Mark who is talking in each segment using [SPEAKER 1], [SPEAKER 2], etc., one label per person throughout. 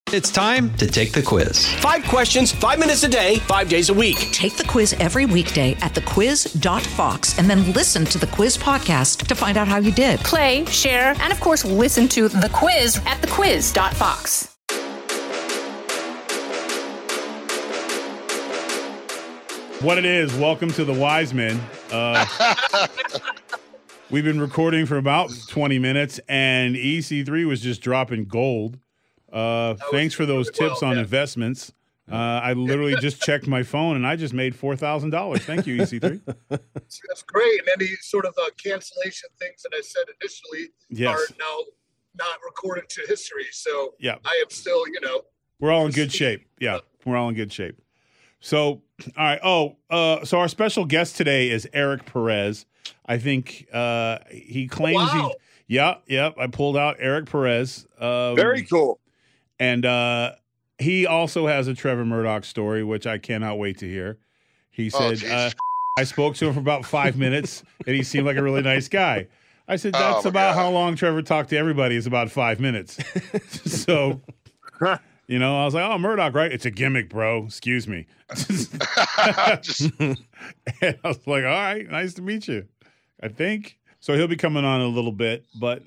[SPEAKER 1] It's time to take the quiz.
[SPEAKER 2] 5 questions, 5 minutes a day, 5 days a week.
[SPEAKER 3] Take the quiz every weekday at thequiz.fox and then listen to the quiz podcast to find out how you did.
[SPEAKER 4] Play, share, and of course, listen to The Quiz at thequiz.fox.
[SPEAKER 5] What it is, welcome to the Wise Men. We've been recording for about 20 minutes, and EC3 was just dropping gold. Thanks for those tips on investments. I literally just checked my phone, and I just made $4,000. Thank you, EC3.
[SPEAKER 6] That's great. And any sort of cancellation things that I said initially are now not recorded to history. So I am still,
[SPEAKER 5] We're all in good shape. Yeah, we're all in good shape. So, all right. So our special guest today is Eric Perez. I think he claims I pulled out Eric Perez.
[SPEAKER 7] Very cool.
[SPEAKER 5] And he also has a Trevor Murdoch story, which I cannot wait to hear. He said, I spoke to him for about 5 minutes, and he seemed like a really nice guy. I said, that's about how long Trevor talked to everybody is about 5 minutes. So, I was like, Murdoch, right? It's a gimmick, bro. Excuse me. And I was like, all right, nice to meet you, I think. So he'll be coming on in a little bit. But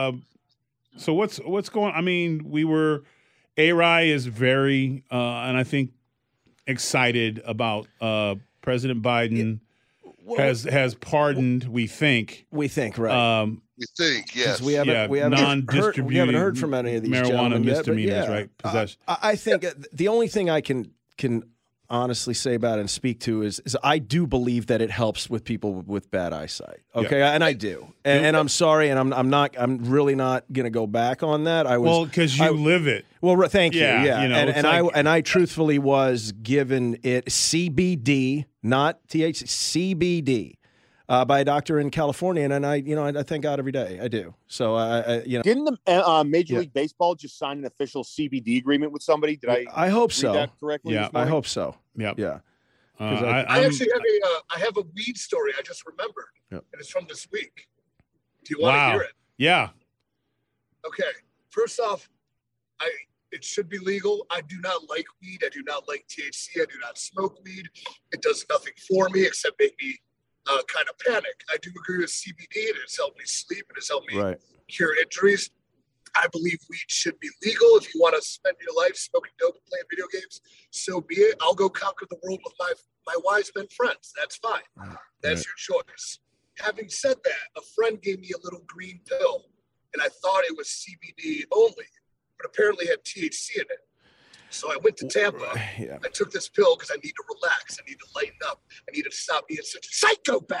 [SPEAKER 5] so what's going on? I mean, A-Rye is very, and I think, excited about President Biden has pardoned, we think, right?
[SPEAKER 7] We think, yes.
[SPEAKER 8] We haven't heard from any of these
[SPEAKER 5] marijuana misdemeanors, right? Possession.
[SPEAKER 8] I think the only thing I can honestly say about it and speak to is I do believe that it helps with people with bad eyesight. Okay, and I do, and I'm sorry, and I'm really not going to go back on that.
[SPEAKER 5] Because you live it.
[SPEAKER 8] Well, thank you.
[SPEAKER 5] Yeah,
[SPEAKER 8] and I truthfully was given it CBD, not THC, CBD. By a doctor in California, and I thank God every day. I do. So
[SPEAKER 7] didn't the Major League Baseball just sign an official CBD agreement with somebody? Did I
[SPEAKER 8] hope so.
[SPEAKER 7] Read that correctly?
[SPEAKER 8] Yeah, I hope so.
[SPEAKER 5] Yep.
[SPEAKER 8] Yeah.
[SPEAKER 6] I actually have a weed story I just remembered, and it's from this week. Do you want to hear it?
[SPEAKER 5] Yeah.
[SPEAKER 6] Okay. First off, it should be legal. I do not like weed. I do not like THC. I do not smoke weed. It does nothing for me except make me kind of panic. I do agree with CBD. It has helped me sleep. It has helped me cure injuries. I believe weed should be legal. If you want to spend your life smoking dope and playing video games, so be it. I'll go conquer the world with my wise men friends. That's fine. That's your choice. Having said that, a friend gave me a little green pill, and I thought it was CBD only, but apparently had THC in it. So I went to Tampa. I took this pill because I need to relax. I need to lighten up. I need to stop being such a psychopath.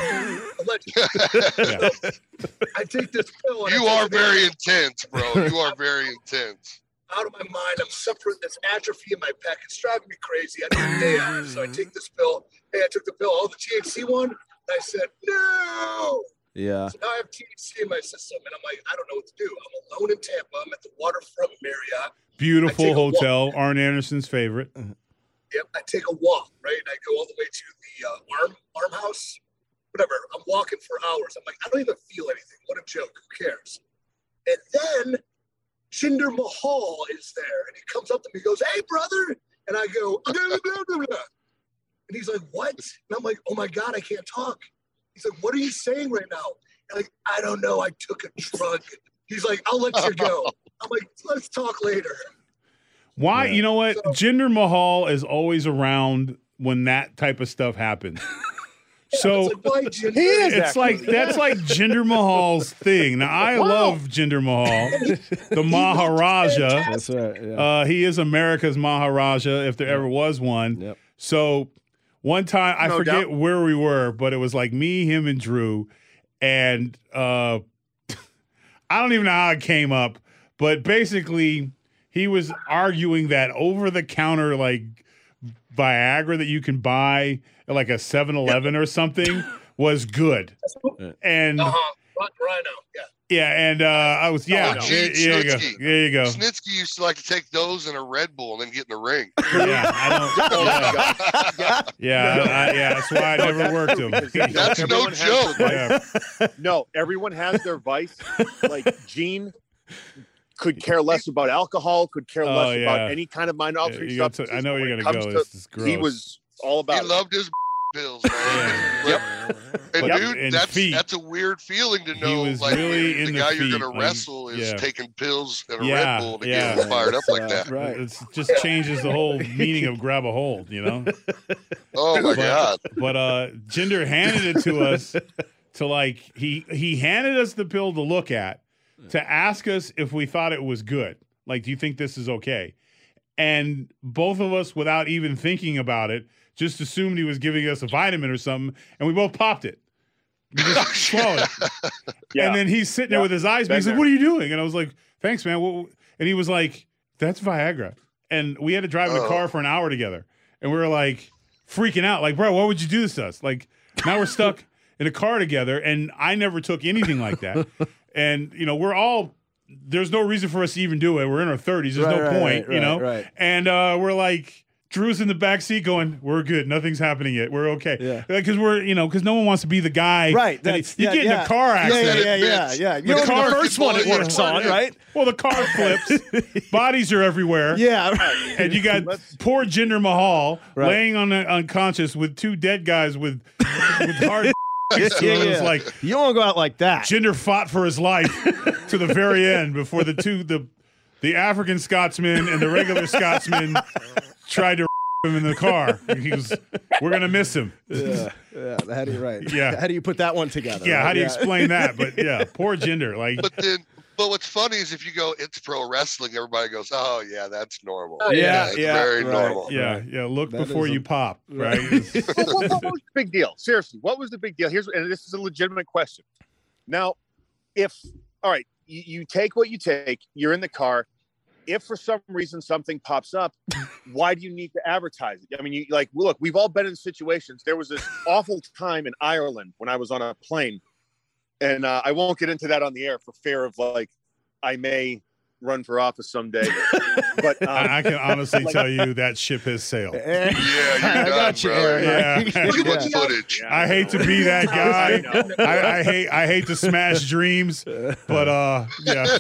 [SPEAKER 6] I take this pill.
[SPEAKER 7] You are very intense, bro. You are very intense.
[SPEAKER 6] Out of my mind. I'm suffering this atrophy in my pec. It's driving me crazy. I need a day out. So I take this pill. Hey, I took the pill. Oh, the THC one? And I said, no.
[SPEAKER 8] Yeah.
[SPEAKER 6] So now I have THC in my system, and I'm like, I don't know what to do. I'm alone in Tampa. I'm at the waterfront Marriott.
[SPEAKER 5] Beautiful hotel, Arn Anderson's favorite.
[SPEAKER 6] Yep, I take a walk, right? And I go all the way to the arm house, whatever. I'm walking for hours. I'm like, I don't even feel anything. What a joke. Who cares? And then Jinder Mahal is there, and he comes up to me and goes, hey, brother. And I go, blah, blah, blah, blah. And he's like, what? And I'm like, oh, my God, I can't talk. He's like, what are you saying right now? And I'm like, I don't know. I took a drug. He's like, I'll let you go. I'm like, let's talk later.
[SPEAKER 5] Why? Yeah. You know what? So, Jinder Mahal is always around when that type of stuff happens. So that's like Jinder Mahal's thing. Now I love Jinder Mahal, the Maharaja.
[SPEAKER 8] That's right. Yeah.
[SPEAKER 5] He is America's Maharaja, if there ever was one.
[SPEAKER 8] Yep.
[SPEAKER 5] So one time I forget where we were, but it was like me, him, and Drew, and I don't even know how it came up. But basically, he was arguing that over-the-counter, like, Viagra that you can buy at, like, a 7-Eleven or something was good. And
[SPEAKER 6] Rhino,
[SPEAKER 5] and I was, there you go. There you go.
[SPEAKER 7] Snitsky used to like to take those in a Red Bull and then get in the ring.
[SPEAKER 5] That's why I never worked him.
[SPEAKER 7] That's no joke.
[SPEAKER 9] No, everyone has their vice. Like Gene
[SPEAKER 7] could care less about alcohol, could care less
[SPEAKER 5] yeah.
[SPEAKER 7] about any kind of mind-altering substance.
[SPEAKER 5] I know where you're
[SPEAKER 7] When
[SPEAKER 5] going
[SPEAKER 7] it
[SPEAKER 5] to go.
[SPEAKER 7] comes
[SPEAKER 5] This is gross.
[SPEAKER 7] He was all about
[SPEAKER 9] He loved his pills, man.
[SPEAKER 7] Yep.
[SPEAKER 9] And
[SPEAKER 5] But-
[SPEAKER 9] dude,
[SPEAKER 5] and
[SPEAKER 9] that's
[SPEAKER 5] feet.
[SPEAKER 9] a weird feeling to know.
[SPEAKER 5] was
[SPEAKER 9] Like
[SPEAKER 5] really
[SPEAKER 9] the
[SPEAKER 5] into
[SPEAKER 9] guy you're
[SPEAKER 5] feet,
[SPEAKER 9] going to
[SPEAKER 5] like,
[SPEAKER 9] wrestle is
[SPEAKER 5] yeah.
[SPEAKER 9] taking pills and a
[SPEAKER 5] Yeah,
[SPEAKER 9] Red Bull to
[SPEAKER 5] yeah.
[SPEAKER 9] get him fired up like that.
[SPEAKER 8] Right.
[SPEAKER 5] It just changes the whole meaning of grab a hold, you know?
[SPEAKER 9] Oh my god!
[SPEAKER 5] But Jinder handed it to us to like he handed us the pill to look at, to ask us if we thought it was good. Like, do you think this is okay? And both of us, without even thinking about it, just assumed he was giving us a vitamin or something, and we both popped it. We just swallowed it.
[SPEAKER 7] Yeah.
[SPEAKER 5] And then he's sitting there with his eyes big. He's like, "What are you doing?" And I was like, "Thanks, man." And he was like, "That's Viagra." And we had to drive in the car for an hour together, and we were like freaking out, like, "Bro, why would you do this to us?" Like, now we're stuck in a car together, and I never took anything like that. And we're all. There's no reason for us to even do it. We're in our 30s. There's no point, you know.
[SPEAKER 8] Right.
[SPEAKER 5] And we're like, Drew's in the back seat going, "We're good. Nothing's happening yet. We're okay."
[SPEAKER 8] Yeah.
[SPEAKER 5] Because because no one wants to be the guy.
[SPEAKER 8] Right.
[SPEAKER 5] That you get in a car accident.
[SPEAKER 8] Yeah.
[SPEAKER 5] The
[SPEAKER 8] You're
[SPEAKER 5] car-
[SPEAKER 8] the first one it works on, right?
[SPEAKER 5] Well, the car flips. Bodies are everywhere.
[SPEAKER 8] Yeah. Right.
[SPEAKER 5] And you got poor Jinder Mahal laying unconscious with two dead guys with hard. So it was like,
[SPEAKER 8] you don't want to go out like that.
[SPEAKER 5] Jinder fought for his life to the very end before the African Scotsman and the regular Scotsman tried to him in the car. We're gonna miss him.
[SPEAKER 8] Yeah. How do you
[SPEAKER 5] Yeah.
[SPEAKER 8] How do you put that one together?
[SPEAKER 5] Yeah,
[SPEAKER 8] right?
[SPEAKER 5] how do you explain that? But yeah, poor Jinder. Like,
[SPEAKER 9] But what's funny is if you go, it's pro wrestling, everybody goes, "Oh yeah, that's normal."
[SPEAKER 5] Yeah,
[SPEAKER 9] it's very
[SPEAKER 8] right.
[SPEAKER 9] normal.
[SPEAKER 5] yeah. Look
[SPEAKER 8] That
[SPEAKER 5] before
[SPEAKER 8] is
[SPEAKER 5] you pop, right?
[SPEAKER 7] what was the big deal? Seriously, what was the big deal? And this is a legitimate question. Now, all right, you take what you take, you're in the car. If for some reason something pops up, why do you need to advertise it? I mean, look, we've all been in situations. There was this awful time in Ireland when I was on a plane, and I won't get into that on the air for fear of I may run for office someday. But
[SPEAKER 5] I can honestly tell you that ship has sailed.
[SPEAKER 9] Yeah, you
[SPEAKER 8] I got you, Aaron.
[SPEAKER 5] Yeah.
[SPEAKER 9] Look at the footage.
[SPEAKER 5] I hate to be that guy. I hate to smash dreams, but yeah.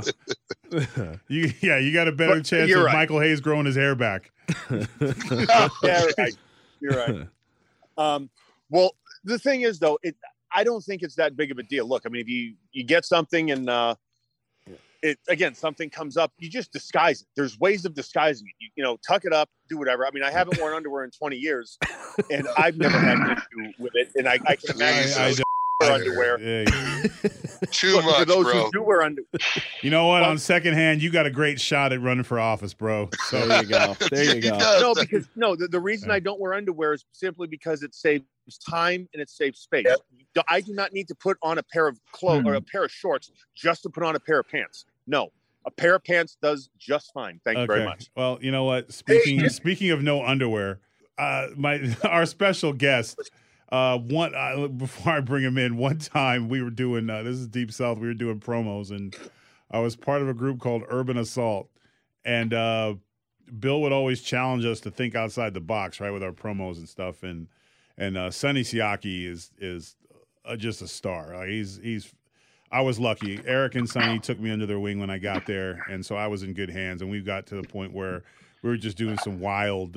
[SPEAKER 5] You got a better chance of Michael Hayes growing his hair back.
[SPEAKER 7] Yeah, right. You're right. Well, the thing is, though, I don't think it's that big of a deal. Look, I mean, if you get something and something comes up, you just disguise it. There's ways of disguising it. You tuck it up, do whatever. I mean, I haven't worn underwear in 20 years, and I've never had an issue with it. And I can imagine underwear.
[SPEAKER 9] Too much,
[SPEAKER 7] for those
[SPEAKER 9] bro.
[SPEAKER 7] who do wear underwear.
[SPEAKER 5] You know what? On second hand, you got a great shot at running for office, bro. So
[SPEAKER 8] There you go. There you go.
[SPEAKER 7] No, because the reason I don't wear underwear is simply because it saves time and it saves space.
[SPEAKER 6] Yep.
[SPEAKER 7] I do not need to put on a pair of clothes or a pair of shorts just to put on a pair of pants. No, a pair of pants does just fine. Thank you very much.
[SPEAKER 5] Well, you know what? Speaking of no underwear, our special guest. Before I bring him in, one time we were doing this is Deep South. We were doing promos, and I was part of a group called Urban Assault, and Bill would always challenge us to think outside the box, right, with our promos and stuff. And Sonny Siaki is just a star. I was lucky. Eric and Sonny took me under their wing when I got there, and so I was in good hands. And we got to the point where we were just doing some wild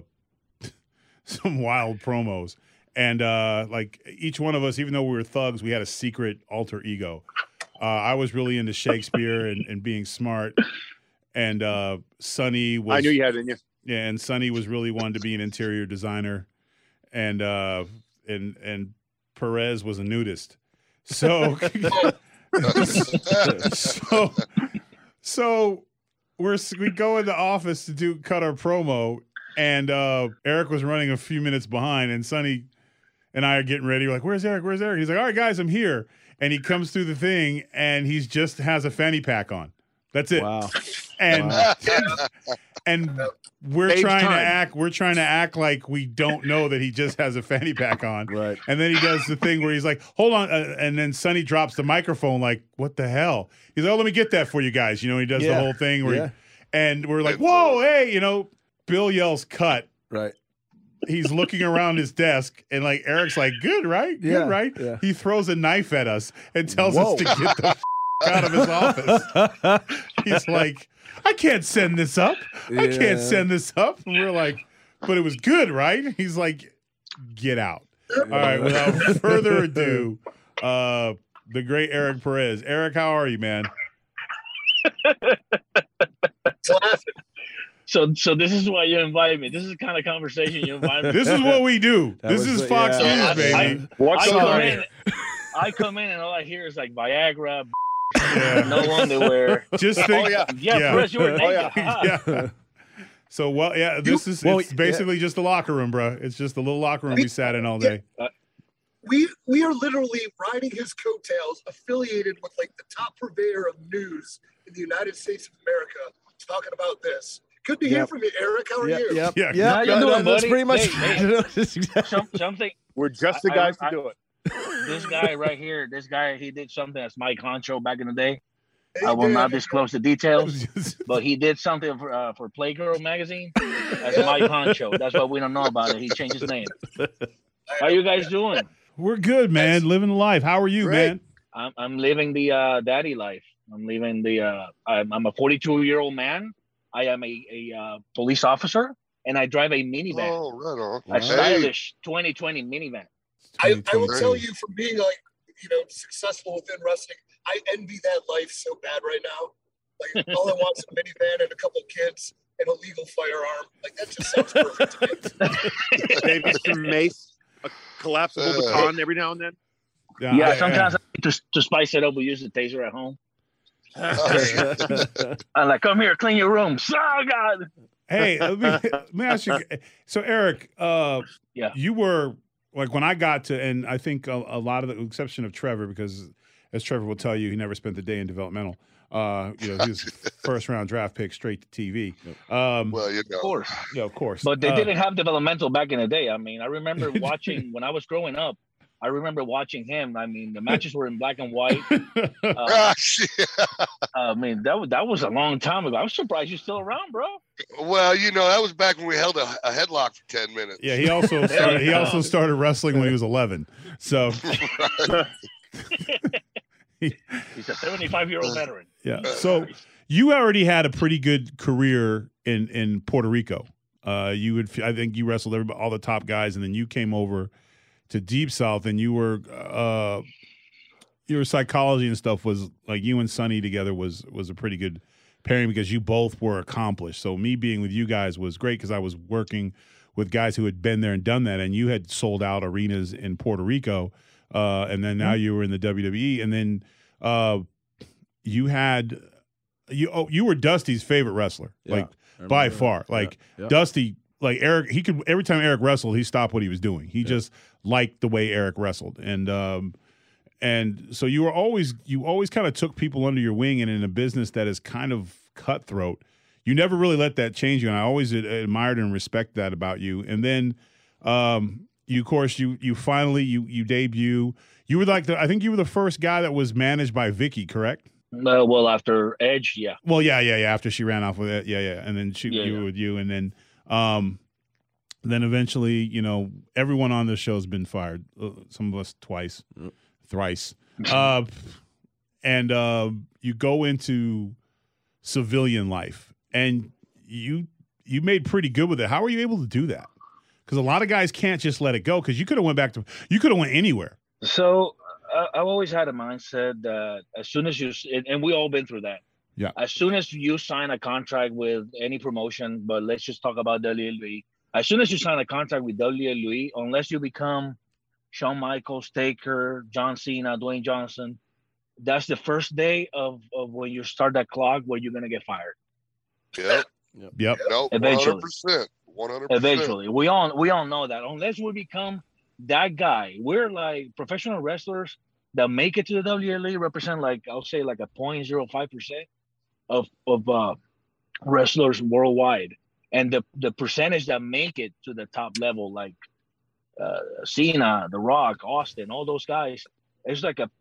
[SPEAKER 5] promos. And each one of us, even though we were thugs, we had a secret alter ego. I was really into Shakespeare and being smart. And Sonny was.
[SPEAKER 7] I knew you had it in you.
[SPEAKER 5] Yeah, and Sonny was really wanted to be an interior designer, and Perez was a nudist. So, so we go in the office to cut our promo, and Eric was running a few minutes behind, and Sonny and I are getting ready. We're like, "Where's Eric? Where's Eric?" He's like, "All right, guys, I'm here." And he comes through the thing, and he just has a fanny pack on. That's it.
[SPEAKER 8] Wow.
[SPEAKER 5] And and we're trying to act like we don't know that he just has a fanny pack on.
[SPEAKER 8] Right.
[SPEAKER 5] And then he does the thing where he's like, "Hold on," and then Sonny drops the microphone. Like, what the hell? He's like, "Oh, let me get that for you guys." He does the whole thing where, and we're like, "Whoa, hey!" Bill yells, "Cut!"
[SPEAKER 8] Right.
[SPEAKER 5] He's looking around his desk, and Eric's like, "Good, right? Good, right?"
[SPEAKER 8] Yeah.
[SPEAKER 5] He throws a knife at us and tells us to get the out of his office. He's like, I can't send this up. I can't send this up. And we're like, but it was good, right? He's like, get out. All right, without further ado, the great Eric Perez. Eric, how are you, man?
[SPEAKER 10] So this is why you invite me. This is the kind of conversation you invite me.
[SPEAKER 5] This is what we do. This is Fox News, baby.
[SPEAKER 10] I come in and all I hear is like Viagra, no underwear.
[SPEAKER 5] Just think,
[SPEAKER 10] Chris, you were naked.
[SPEAKER 5] yeah. So, it's basically just the locker room, bro. It's just the little locker room we sat in all day.
[SPEAKER 6] We are literally riding his coattails, affiliated with like the top purveyor of news in the United States of America, talking about this. Good to hear from you, Eric. How are you?
[SPEAKER 10] How you doing, buddy?
[SPEAKER 8] That's pretty much
[SPEAKER 10] something.
[SPEAKER 7] We're just the guys to do it.
[SPEAKER 10] This guy right here, he did something as Mike Honcho back in the day. I will not disclose the details, but he did something for Playgirl magazine as Mike Honcho. That's why we don't know about it. He changed his name. How you guys doing?
[SPEAKER 5] We're good, man. Living the life. How are you, man?
[SPEAKER 10] I'm living the daddy life. I'm living I'm a 42-year-old man. I am a police officer, and I drive a minivan.
[SPEAKER 9] Oh, right on.
[SPEAKER 10] A stylish 2020 minivan.
[SPEAKER 6] I will tell you, from being successful within wrestling, I envy that life so bad right now. Like, all I want is a minivan and a couple of kids and a legal firearm. Like, that just sounds perfect to me.
[SPEAKER 7] Maybe some mace, a collapsible baton every now and then.
[SPEAKER 10] Yeah, sometimes I need to spice it up. We use the taser at home. I'm like, come here, clean your room. Oh, God.
[SPEAKER 5] Hey, let me ask you. So, Eric, you were, like, when I got to, and I think a lot of the exception of Trevor, because as Trevor will tell you, he never spent the day in developmental. He was first round draft pick straight to TV.
[SPEAKER 10] Of course.
[SPEAKER 5] Yeah, of course.
[SPEAKER 10] But they didn't have developmental back in the day. I mean, I remember watching when I was growing up. I remember watching him. I mean, the matches were in black and white. I mean, that was a long time ago. I'm surprised you're still around, bro.
[SPEAKER 9] Well, that was back when we held a headlock for 10 minutes.
[SPEAKER 5] Yeah, he also started wrestling when he was 11. So
[SPEAKER 10] he's a 75-year-old veteran.
[SPEAKER 5] Yeah. So you already had a pretty good career in Puerto Rico. I think you wrestled all the top guys, and then you came over to Deep South, and your psychology and stuff was like you and Sonny together was a pretty good pairing because you both were accomplished. So me being with you guys was great because I was working with guys who had been there and done that, and you had sold out arenas in Puerto Rico, and then now you were in the WWE, and then you were Dusty's favorite wrestler, like by far, like Dusty. Like Eric, he could every time Eric wrestled, he stopped what he was doing. He just liked the way Eric wrestled, and so you always kind of took people under your wing, and in a business that is kind of cutthroat, you never really let that change you. And I always admired and respect that about you. And then, you finally debut. You were like I think you were the first guy that was managed by Vicky, correct?
[SPEAKER 10] Well, after Edge, yeah.
[SPEAKER 5] Well, yeah. After she ran off with it, yeah. And then you were with you, and then. Then eventually, everyone on this show has been fired. Some of us twice, thrice. And you go into civilian life, and you made pretty good with it. How were you able to do that? Because a lot of guys can't just let it go. Because you could have went anywhere.
[SPEAKER 10] So I've always had a mindset that as soon as and we all been through that.
[SPEAKER 5] Yeah.
[SPEAKER 10] As soon as you sign a contract with any promotion, but let's just talk about WWE. As soon as you sign a contract with WWE, unless you become Shawn Michaels, Taker, John Cena, Dwayne Johnson, that's the first day of when you start that clock where you're gonna get fired.
[SPEAKER 5] Yep.
[SPEAKER 9] No,
[SPEAKER 10] eventually.
[SPEAKER 9] 100%.
[SPEAKER 10] Eventually. We all know that. Unless we become that guy, we're like professional wrestlers that make it to the WWE represent I'll say a 0.05% of wrestlers worldwide, and the percentage that make it to the top level, like Cena, The Rock, Austin, all those guys, it's like a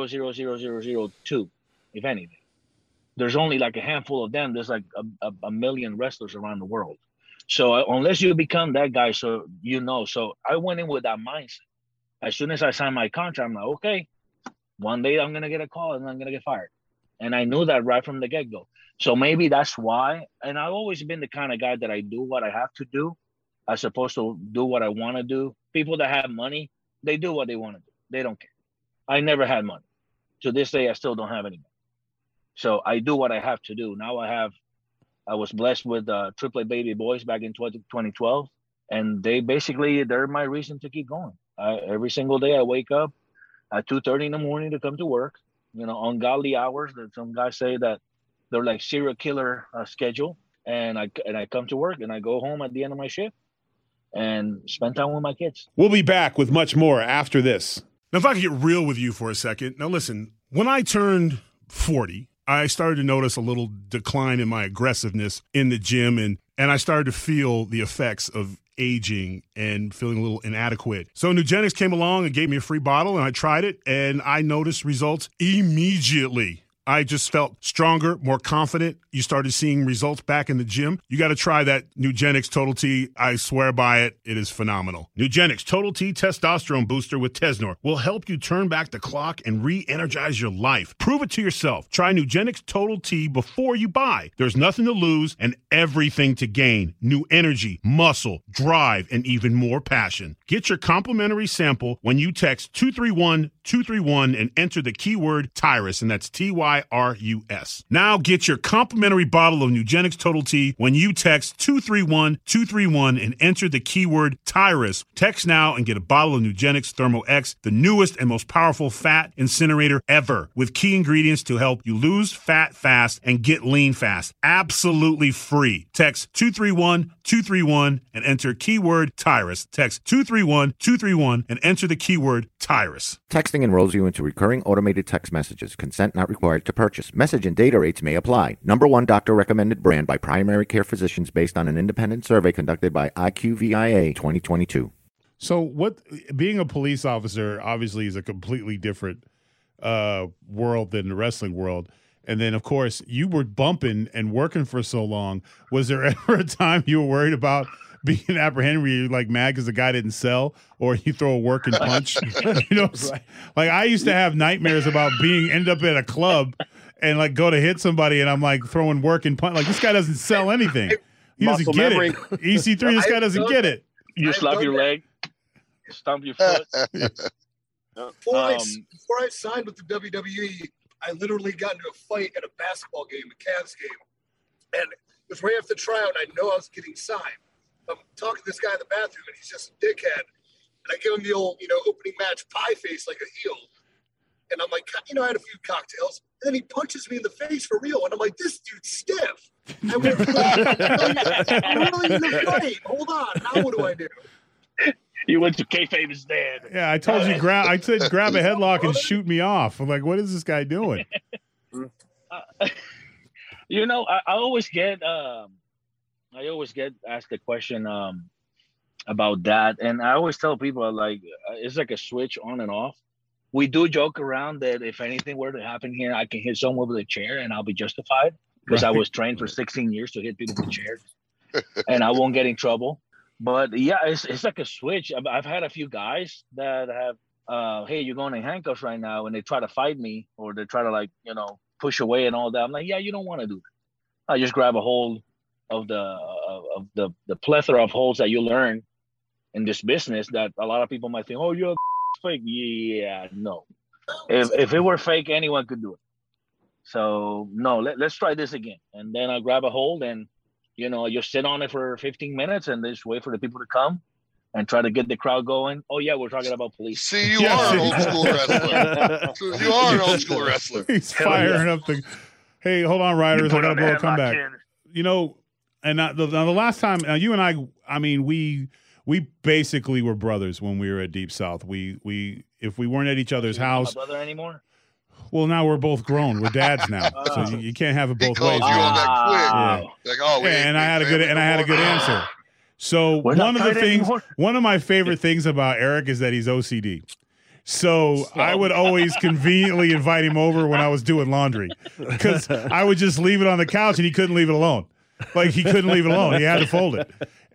[SPEAKER 10] 0.00002, if anything. There's only like a handful of them. There's like a million wrestlers around the world. So unless you become that guy, so I went in with that mindset. As soon as I signed my contract, I'm like, okay, one day I'm gonna get a call and I'm gonna get fired. And I knew that right from the get-go. So maybe that's why. And I've always been the kind of guy that I do what I have to do as opposed to do what I want to do. People that have money, they do what they want to do. They don't care. I never had money. To this day, I still don't have any money. So I do what I have to do. Now I was blessed with AAA baby boys back in 2012. And they're my reason to keep going. Every single day I wake up at 2:30 in the morning to come to work, ungodly hours that some guys say that they're like serial killer schedule. And I come to work and I go home at the end of my shift and spend time with my kids.
[SPEAKER 5] We'll be back with much more after this.
[SPEAKER 11] Now, if I could get real with you for a second. Now, listen, when I turned 40, I started to notice a little decline in my aggressiveness in the gym, and I started to feel the effects of aging and feeling a little inadequate. So Nugenix came along and gave me a free bottle, and I tried it, and I noticed results immediately. I just felt stronger, more confident. You started seeing results back in the gym. You got to try that Nugenix Total T. I swear by it. It is phenomenal. Nugenix Total T Testosterone Booster with Tesnor will help you turn back the clock and re-energize your life. Prove it to yourself. Try Nugenix Total T before you buy. There's nothing to lose and everything to gain. New energy, muscle, drive, and even more passion. Get your complimentary sample when you text 231-231 and enter the keyword Tyrus, and that's Tyrus. Now get your complimentary bottle of Nugenix Total T when you text 231-231 and enter the keyword Tyrus. Text now and get a bottle of Nugenix Thermo X, the newest and most powerful fat incinerator ever, with key ingredients to help you lose fat fast and get lean fast. Absolutely free. Text 231-231 and enter keyword Tyrus. Text 231-231 and enter the keyword Tyrus.
[SPEAKER 12] Texting enrolls you into recurring automated text messages. Consent not required to purchase. Message and data rates may apply. Number one doctor recommended brand by primary care physicians based on an independent survey conducted by IQVIA 2022.
[SPEAKER 5] So being a police officer obviously is a completely different world than the wrestling world. And then, of course, you were bumping and working for so long. Was there ever a time you were worried about being apprehended where you're like mad because the guy didn't sell, or you throw a working punch? Right. Like I used to have nightmares about end up at a club and like go to hit somebody and I'm like throwing working punch. Like this guy doesn't sell anything. He doesn't get it. EC3, this guy doesn't get it.
[SPEAKER 10] You slap your leg, stomp your foot.
[SPEAKER 6] Before I signed with the WWE, I literally got into a fight at a basketball game, a Cavs game. And it was right after the tryout, and I know I was getting signed. I'm talking to this guy in the bathroom, and he's just a dickhead. And I give him the old, opening match pie face like a heel. And I'm like, I had a few cocktails. And then he punches me in the face for real. And I'm like, this dude's stiff. I went, I'm really in the fight. Hold on. Now what do I do?
[SPEAKER 10] You went to kayfabe is dead.
[SPEAKER 5] Yeah, I told you I said grab a headlock and shoot me off. I'm like, what is this guy doing?
[SPEAKER 10] I always get asked the question about that, and I always tell people like it's like a switch on and off. We do joke around that if anything were to happen here, I can hit someone with a chair and I'll be justified because I was trained for 16 years to hit people with chairs, and I won't get in trouble. But yeah, it's like a switch. I've had a few guys that have, hey, you're going in handcuffs right now, and they try to fight me or they try to push away and all that. I'm like, yeah, you don't want to do that. I just grab a hold of the plethora of holds that you learn in this business that a lot of people might think, oh, you're fake. Yeah, no. If it were fake, anyone could do it. So no, let's try this again. And then I grab a hold and you sit on it for 15 minutes and just wait for the people to come and try to get the crowd going. Oh, yeah, we're talking about police.
[SPEAKER 9] See, you are an old school wrestler. You are an old school wrestler.
[SPEAKER 5] He's firing up the – hey, hold on, Riders. I got to blow a comeback. And the last time you and I mean, we basically were brothers when we were at Deep South. If we weren't at each other's house –
[SPEAKER 10] my brother anymore?
[SPEAKER 5] Well, now we're both grown. We're dads now, so you can't have it both ways.
[SPEAKER 9] Yeah.
[SPEAKER 5] And I had a good answer. So one of my favorite things about Eric is that he's OCD. So I would always conveniently invite him over when I was doing laundry because I would just leave it on the couch and he couldn't leave it alone. Like he couldn't leave it alone. He had to fold it.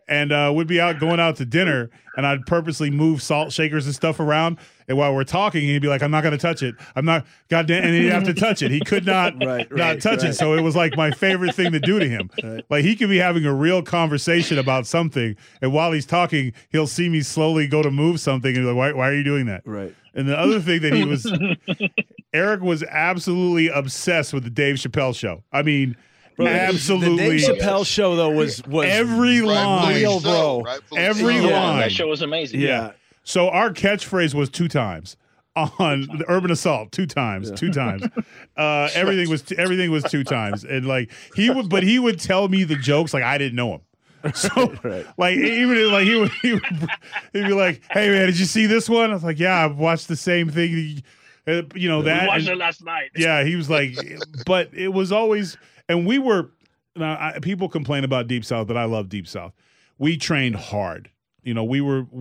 [SPEAKER 5] And we'd be going out to dinner, and I'd purposely move salt shakers and stuff around. And while we're talking, he'd be like, "I'm not going to touch it. I'm not, goddamn," and he'd have to touch it. He could not touch it. So it was like my favorite thing to do to him. Right. Like he could be having a real conversation about something, and while he's talking, he'll see me slowly go to move something, and be like, "Why are you doing that?"
[SPEAKER 8] Right.
[SPEAKER 5] And the other thing that Eric was absolutely obsessed with the Dave Chappelle show. I mean. Bro, absolutely.
[SPEAKER 8] The Dave Chappelle show though was
[SPEAKER 5] every line,
[SPEAKER 8] real, bro.
[SPEAKER 5] Every line.
[SPEAKER 10] That show was amazing.
[SPEAKER 5] Yeah. So our catchphrase was 2 times on the Urban Assault. 2 times. 2 times. Everything was 2 times, and like he would tell me the jokes like I didn't know him. So like even like he'd be like, "Hey man, did you see this one?" I was like, "Yeah, I've watched the same thing." That
[SPEAKER 10] we watched it last night.
[SPEAKER 5] Yeah, he was like, but it was always. And we were, people complain about Deep South, but I love Deep South. We trained hard. You know, we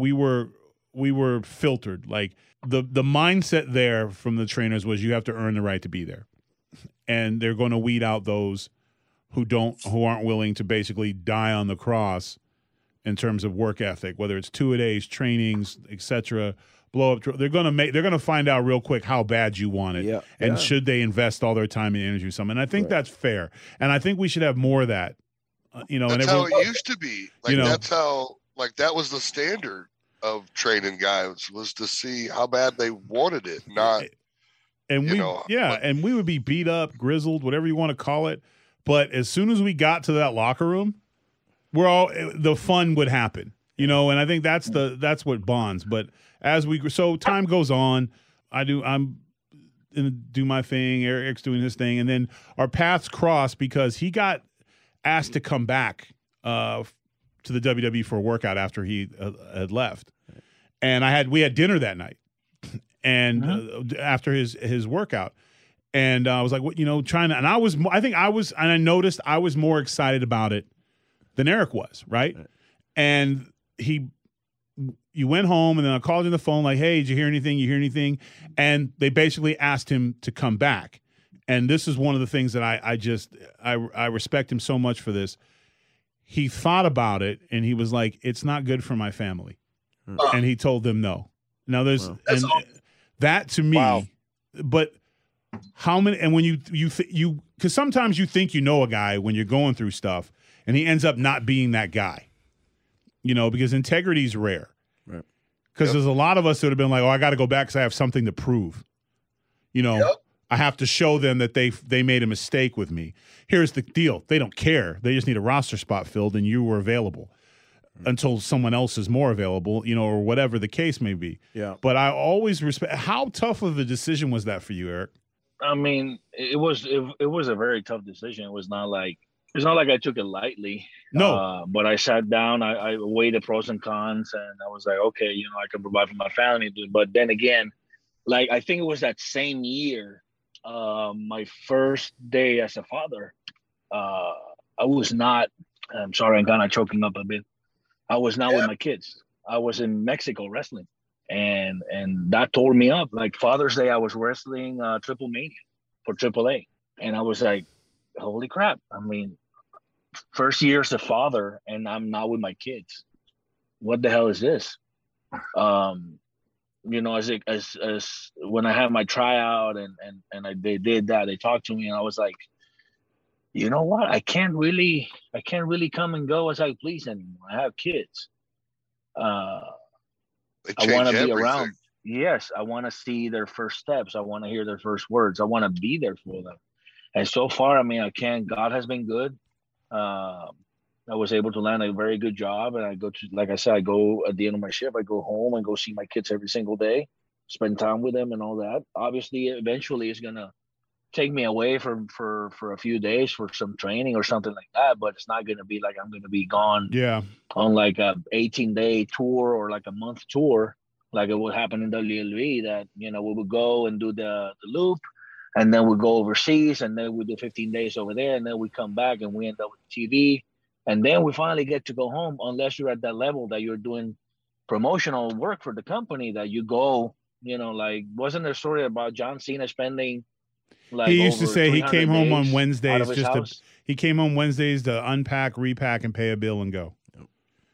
[SPEAKER 5] were filtered. Like the mindset there from the trainers was you have to earn the right to be there, and they're going to weed out those who aren't willing to basically die on the cross in terms of work ethic, whether it's 2-a-days, trainings, etc. Blow up. They're gonna find out real quick how bad you want it, and should they invest all their time and energy in something. And I think that's fair, and I think we should have more of that.
[SPEAKER 9] That's how it used to be. Like that's how that was the standard of training guys, was to see how bad they wanted it, not.
[SPEAKER 5] And and we would be beat up, grizzled, whatever you want to call it. But as soon as we got to that locker room, the fun would happen, and I think that's what bonds. But as time goes on, I'm do my thing, Eric's doing his thing, and then our paths cross because he got asked to come back to the WWE for a workout after he had left. And we had dinner that night, and after his workout. And I was like, trying to, and I noticed I was more excited about it than Eric was, right? And you went home, and then I called you on the phone like, "Hey, did you hear anything? You hear anything?" And they basically asked him to come back. And this is one of the things that I respect him so much for this. He thought about it, and he was like, "It's not good for my family." And he told them no. Now that to me, but how many, and when you because sometimes you think a guy when you're going through stuff, and he ends up not being that guy, because integrity is rare. Right. Because there's a lot of us that have been like, "Oh, I got to go back because I have something to prove." I have to show them that they made a mistake with me. Here's the deal: they don't care. They just need a roster spot filled, and you were available until someone else is more available, or whatever the case may be. Yeah. But I always respect. How tough of a decision was that for you, Eric?
[SPEAKER 10] I mean, it was a very tough decision. It's not like I took it lightly.
[SPEAKER 5] No.
[SPEAKER 10] But I sat down, I weighed the pros and cons, and I was like, okay, I can provide for my family. But then again, like, I think it was that same year, my first day as a father, I was not, I'm sorry, I'm kind of choking up a bit. I was not with my kids. I was in Mexico wrestling. And that tore me up. Like Father's Day, I was wrestling Triple Mania for AAA. And I was like, holy crap. I mean, first year as a father, and I'm not with my kids. What the hell is this? As when I had my tryout and they did that, they talked to me, and I was like, you know what? I can't really come and go as I please anymore. I have kids. I want to be around. Yes, I want to see their first steps. I want to hear their first words. I want to be there for them. And so far, I mean, I can't. God has been good. I was able to land a very good job, and I go to, like I said, I go at the end of my shift. I go home and go see my kids every single day, spend time with them, and all that. Obviously, eventually, it's gonna take me away for a few days for some training or something like that. But it's not gonna be like I'm gonna be gone.
[SPEAKER 5] Yeah.
[SPEAKER 10] On like a 18-day tour or like a month tour, like it would happen in WWE. That we would go and do the loop, and then we go overseas, and then we do 15 days over there, and then we come back and we end up with TV, and then we finally get to go home. Unless you're at that level that you're doing promotional work for the company, that you go. Like wasn't there a story about John Cena spending? Like
[SPEAKER 5] he used to say he came home on Wednesdays he came home Wednesdays to unpack, repack, and pay a bill and go.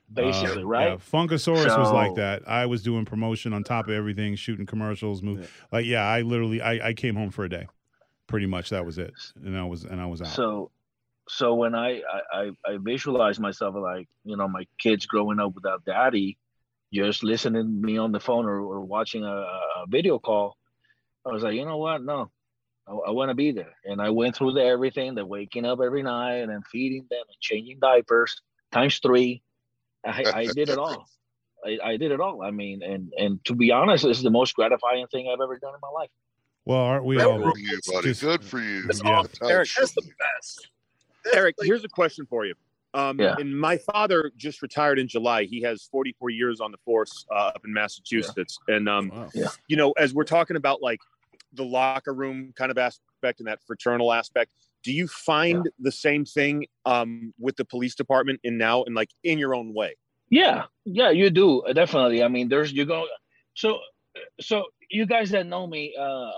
[SPEAKER 10] basically, right?
[SPEAKER 5] Yeah, Funkasaurus was like that. I was doing promotion on top of everything, shooting commercials, I literally I came home for a day, pretty much. That was it, and I was out.
[SPEAKER 10] So when I visualize myself like, my kids growing up without daddy, just listening to me on the phone or watching a video call, I was like, you know what? No, I want to be there. And I went through everything, the waking up every night and feeding them and changing diapers times 3. I did it all. I did it all. I mean, and to be honest, this is the most gratifying thing I've ever done in my life.
[SPEAKER 5] Well, aren't we
[SPEAKER 9] all?
[SPEAKER 5] Good
[SPEAKER 9] for you, buddy. Good for you.
[SPEAKER 7] Eric, that's the best. Eric, here's a question for you. And my father just retired in July. He has 44 years on the force up in Massachusetts. Yeah. And, as we're talking about like the locker room kind of aspect and that fraternal aspect, do you find the same thing with the police department in your own way? Yeah, you do. Definitely. I mean, So you guys that know me,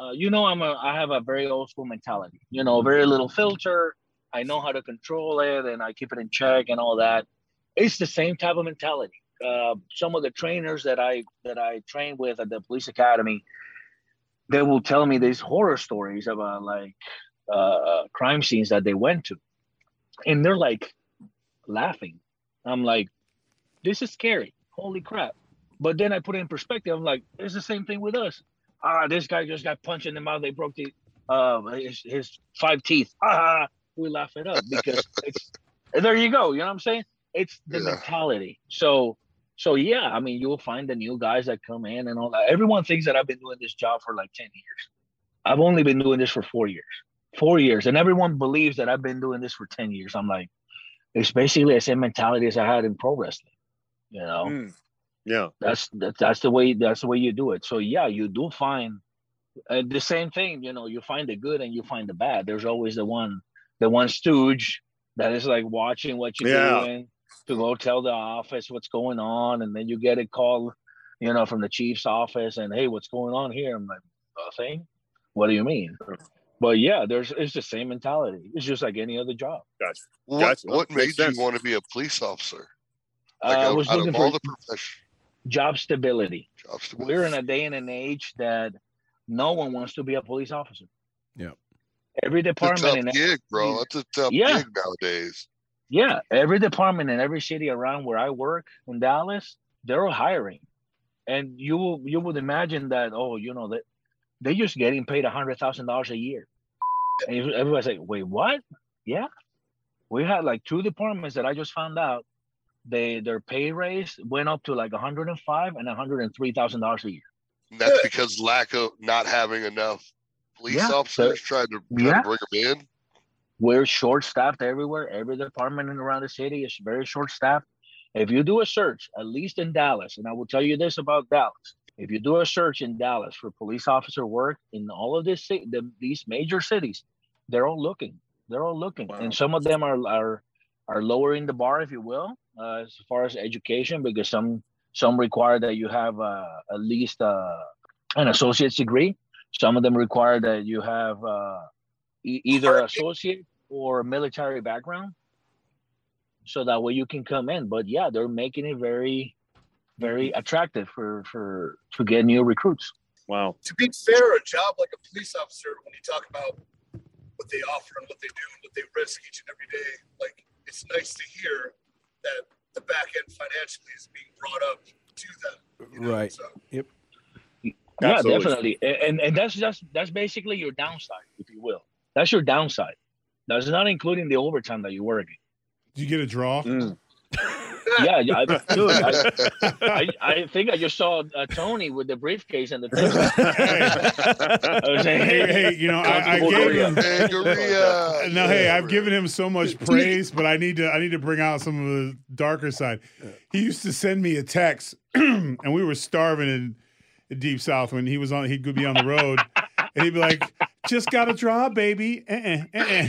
[SPEAKER 7] I have a very old school mentality, very little filter. I know how to control it and I keep it in check and all that. It's the same type of mentality. Some of the trainers that I train with at the police academy, they will tell me these horror stories about crime scenes that they went to. And they're like laughing. I'm like, this is scary. Holy crap. But then I put it in perspective. I'm like, it's the same thing with us. This guy just got punched in the mouth. They broke his 5 teeth. We laugh it up because there you go. You know what I'm saying? It's the mentality. So yeah, I mean, you'll find the new guys that come in and all that. Everyone thinks that I've been doing this job for like 10 years. I've only been doing this for 4 years. 4 years. And everyone believes that I've been doing this for 10 years. I'm like, it's basically the same mentality as I had in pro wrestling. Yeah. That's the way you do it. So yeah, you do find the same thing, you find the good and you find the bad. There's always the one stooge that is like watching what you're doing to go tell the office what's going on. And then you get a call, from the chief's office and, hey, what's going on here? I'm like, nothing. What do you mean? But yeah, it's the same mentality. It's just like any other job.
[SPEAKER 9] Gotcha. What made you want to be a police officer?
[SPEAKER 10] I was looking for job stability. We're in a day and an age that no one wants to be a police officer.
[SPEAKER 8] Yeah.
[SPEAKER 10] Every department
[SPEAKER 9] it's a tough gig, bro. That's a tough gig nowadays.
[SPEAKER 10] Yeah, every department in every city around where I work in Dallas, they're all hiring, and you would imagine that that they're just getting paid $100,000 a year. And everybody's like, wait, what? Yeah, we had like 2 departments that I just found out their pay raise went up to like $105,000 and $103,000 a year.
[SPEAKER 9] And that's because lack of not having enough police officers trying to bring them in.
[SPEAKER 10] We're short-staffed everywhere. Every department around the city is very short-staffed. If you do a search, at least in Dallas, and I will tell you this about Dallas, if you do a search in Dallas for police officer work in all of these major cities, they're all looking. Wow. And some of them are lowering the bar, if you will, as far as education, because some require that you have at least an associate's degree. Some of them require that you have either associate or military background, so that way you can come in. But yeah, they're making it very, very attractive to get new recruits.
[SPEAKER 7] Wow.
[SPEAKER 6] To be fair, a job like a police officer, when you talk about what they offer and what they do and what they risk each and every day, like, it's nice to hear that the back end financially is being brought up to them.
[SPEAKER 8] Right.
[SPEAKER 6] So.
[SPEAKER 8] Yep.
[SPEAKER 10] Yeah, absolutely. Definitely. And that's basically your downside, if you will. That's your downside. That's not including the overtime that you're working.
[SPEAKER 5] Did you get a draw?
[SPEAKER 10] Yeah, I think I just saw Tony with the briefcase and the thing.
[SPEAKER 5] I've given him so much praise, but I need to bring out some of the darker side. He used to send me a text, and we were starving in Deep South when he could be on the road, and he'd be like, "Just got a draw, baby." And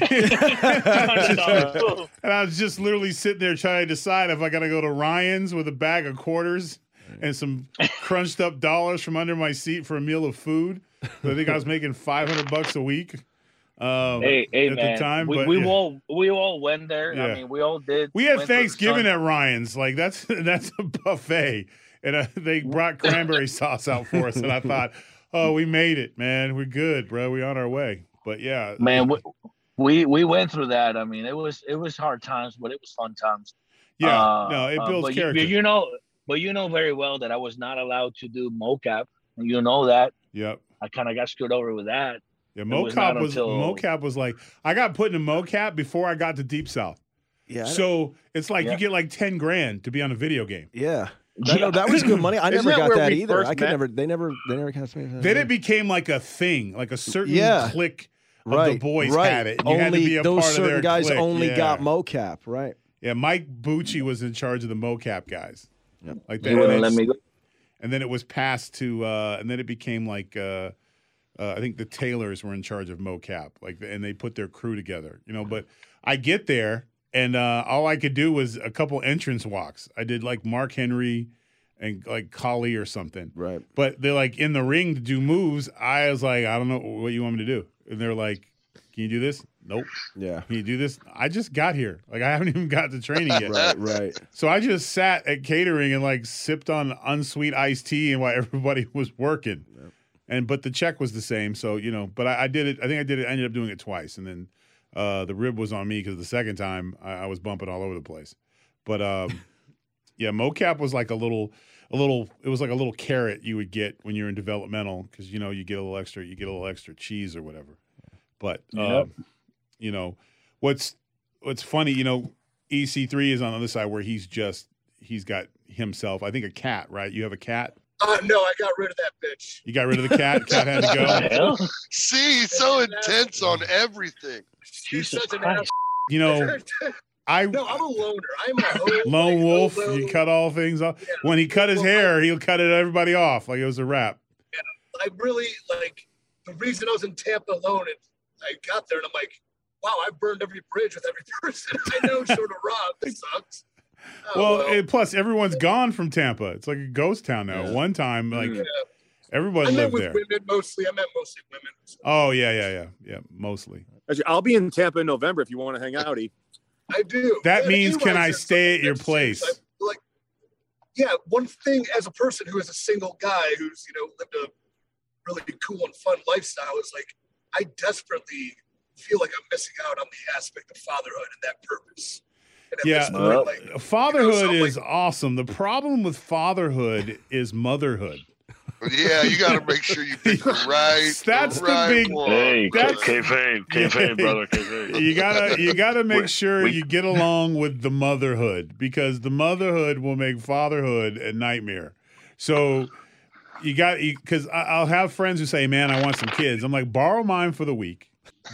[SPEAKER 5] I was just literally sitting there trying to decide if I got to go to Ryan's with a bag of quarters and some crunched up dollars from under my seat for a meal of food. So I think I was making $500 a week.
[SPEAKER 10] Hey,
[SPEAKER 5] at
[SPEAKER 10] man.
[SPEAKER 5] the time.
[SPEAKER 10] We all went there.
[SPEAKER 5] Yeah.
[SPEAKER 10] I mean, we all did.
[SPEAKER 5] We had
[SPEAKER 10] went to the
[SPEAKER 5] Thanksgiving
[SPEAKER 10] sun.
[SPEAKER 5] at Ryan's. Like that's a buffet, and they brought cranberry sauce out for us. And I thought, oh, we made it, man. We're good, bro. We on our way. But yeah,
[SPEAKER 10] man, we went through that. I mean, it was hard times, but it was fun times.
[SPEAKER 5] Yeah, no, it builds
[SPEAKER 10] but
[SPEAKER 5] character.
[SPEAKER 10] You know very well that I was not allowed to do mocap, and you know that.
[SPEAKER 5] Yep.
[SPEAKER 10] I kind of got screwed over with that.
[SPEAKER 5] Yeah, mocap was like I got put in a mocap before I got to Deep South.
[SPEAKER 8] Yeah.
[SPEAKER 5] So it's like you get like $10,000 to be on a video game.
[SPEAKER 8] Yeah. That was good money. I
[SPEAKER 7] Isn't
[SPEAKER 8] never
[SPEAKER 7] that
[SPEAKER 8] got
[SPEAKER 7] where
[SPEAKER 8] that
[SPEAKER 7] we
[SPEAKER 8] either.
[SPEAKER 7] first
[SPEAKER 8] I could
[SPEAKER 7] met?
[SPEAKER 8] never. They never cast me.
[SPEAKER 5] Then it became like a thing, like a certain clique of the boys had it. You had to be a
[SPEAKER 8] those
[SPEAKER 5] part
[SPEAKER 8] certain
[SPEAKER 5] of their
[SPEAKER 8] guys
[SPEAKER 5] clique.
[SPEAKER 8] only
[SPEAKER 5] Yeah.
[SPEAKER 8] got mocap, right?
[SPEAKER 5] Yeah, Mike Bucci was in charge of the mocap guys.
[SPEAKER 8] Yep.
[SPEAKER 5] Like
[SPEAKER 10] You wouldn't let me go.
[SPEAKER 5] And then it was passed to, and then it became like, I think the Taylors were in charge of mocap, and they put their crew together, But I get there, and all I could do was a couple entrance walks. I did like Mark Henry and like Kali or something.
[SPEAKER 8] Right.
[SPEAKER 5] But they're like in the ring to do moves. I was like, I don't know what you want me to do. And they're like, can you do this? Nope.
[SPEAKER 8] Yeah.
[SPEAKER 5] Can you do this? I just got here. Like I haven't even got to training yet.
[SPEAKER 8] Right.
[SPEAKER 5] So I just sat at catering and like sipped on unsweet iced tea and while everybody was working. Yep. But the check was the same. So, but I did it. I think I did it. I ended up doing it twice. And then the rib was on me because the second time I was bumping all over the place. But yeah, mocap was like a little, it was like a little carrot you would get when you're in developmental because, you get a little extra cheese or whatever. But, what's funny, EC3 is on the other side where he's got himself, I think a cat, right? You have a cat?
[SPEAKER 6] No, I got rid of that bitch.
[SPEAKER 5] You got rid of the cat? Cat had to go?
[SPEAKER 9] See, he's so intense on everything.
[SPEAKER 6] She's such an ass.
[SPEAKER 5] No, I'm
[SPEAKER 6] a loner. I'm a
[SPEAKER 5] lone wolf. You cut all things off. Yeah. When he cut his hair, he'll cut everybody off like it was a wrap.
[SPEAKER 6] Yeah, I really the reason I was in Tampa alone, and I got there and I'm like, wow, I burned every bridge with every person I know, short of Rob. This sucks.
[SPEAKER 5] Plus everyone's gone from Tampa. It's like a ghost town now. Yeah. One time, everybody lived there.
[SPEAKER 6] Women mostly. I met mostly women. So.
[SPEAKER 5] Oh yeah, mostly.
[SPEAKER 7] Actually, I'll be in Tampa in November if you want to hang out, E.
[SPEAKER 6] I do.
[SPEAKER 5] That means can I stay at your place?
[SPEAKER 6] One thing as a person who is a single guy who's lived a really cool and fun lifestyle is like I desperately feel like I'm missing out on the aspect of fatherhood and that purpose. And
[SPEAKER 5] fatherhood is awesome. The problem with fatherhood is motherhood.
[SPEAKER 9] Yeah, you got to make sure you pick the right.
[SPEAKER 5] That's the big.
[SPEAKER 9] One.
[SPEAKER 10] Hey, kayfabe, brother, kayfabe.
[SPEAKER 5] You gotta make sure you get along with the motherhood because the motherhood will make fatherhood a nightmare. So because I'll have friends who say, "Man, I want some kids." I'm like, borrow mine for the week.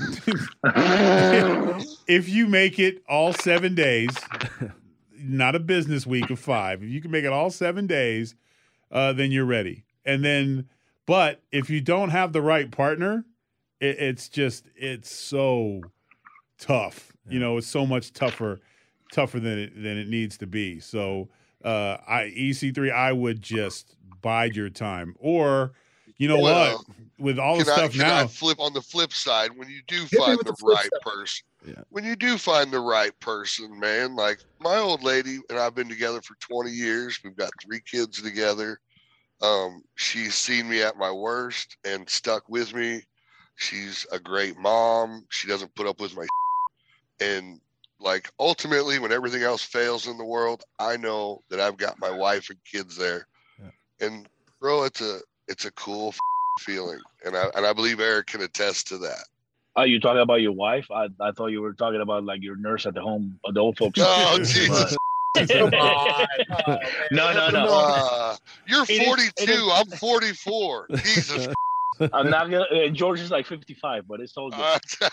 [SPEAKER 5] If you make it all 7 days, not a business week of 5. If you can make it all 7 days, then you're ready. And then, but if you don't have the right partner, it's so tough. It's so much tougher than it needs to be. So, EC3, I would just bide your time. Or, what? With all the stuff now,
[SPEAKER 9] I flip on the flip side when you do find the right person. Yeah. When you do find the right person, man, like my old lady and I've been together for 20 years. We've got 3 kids together. She's seen me at my worst and stuck with me. She's a great mom. She doesn't put up with my and like ultimately when everything else fails in the world, I know that I've got my wife and kids there. Yeah. And bro, it's a cool feeling. And I believe Eric can attest to that.
[SPEAKER 10] Are you talking about your wife? I thought you were talking about like your nurse at the home, adult folks.
[SPEAKER 9] Oh, Jesus.
[SPEAKER 10] No.
[SPEAKER 9] You're 42. I'm 44. Jesus.
[SPEAKER 10] I'm not gonna. George is like 55, but it's all good.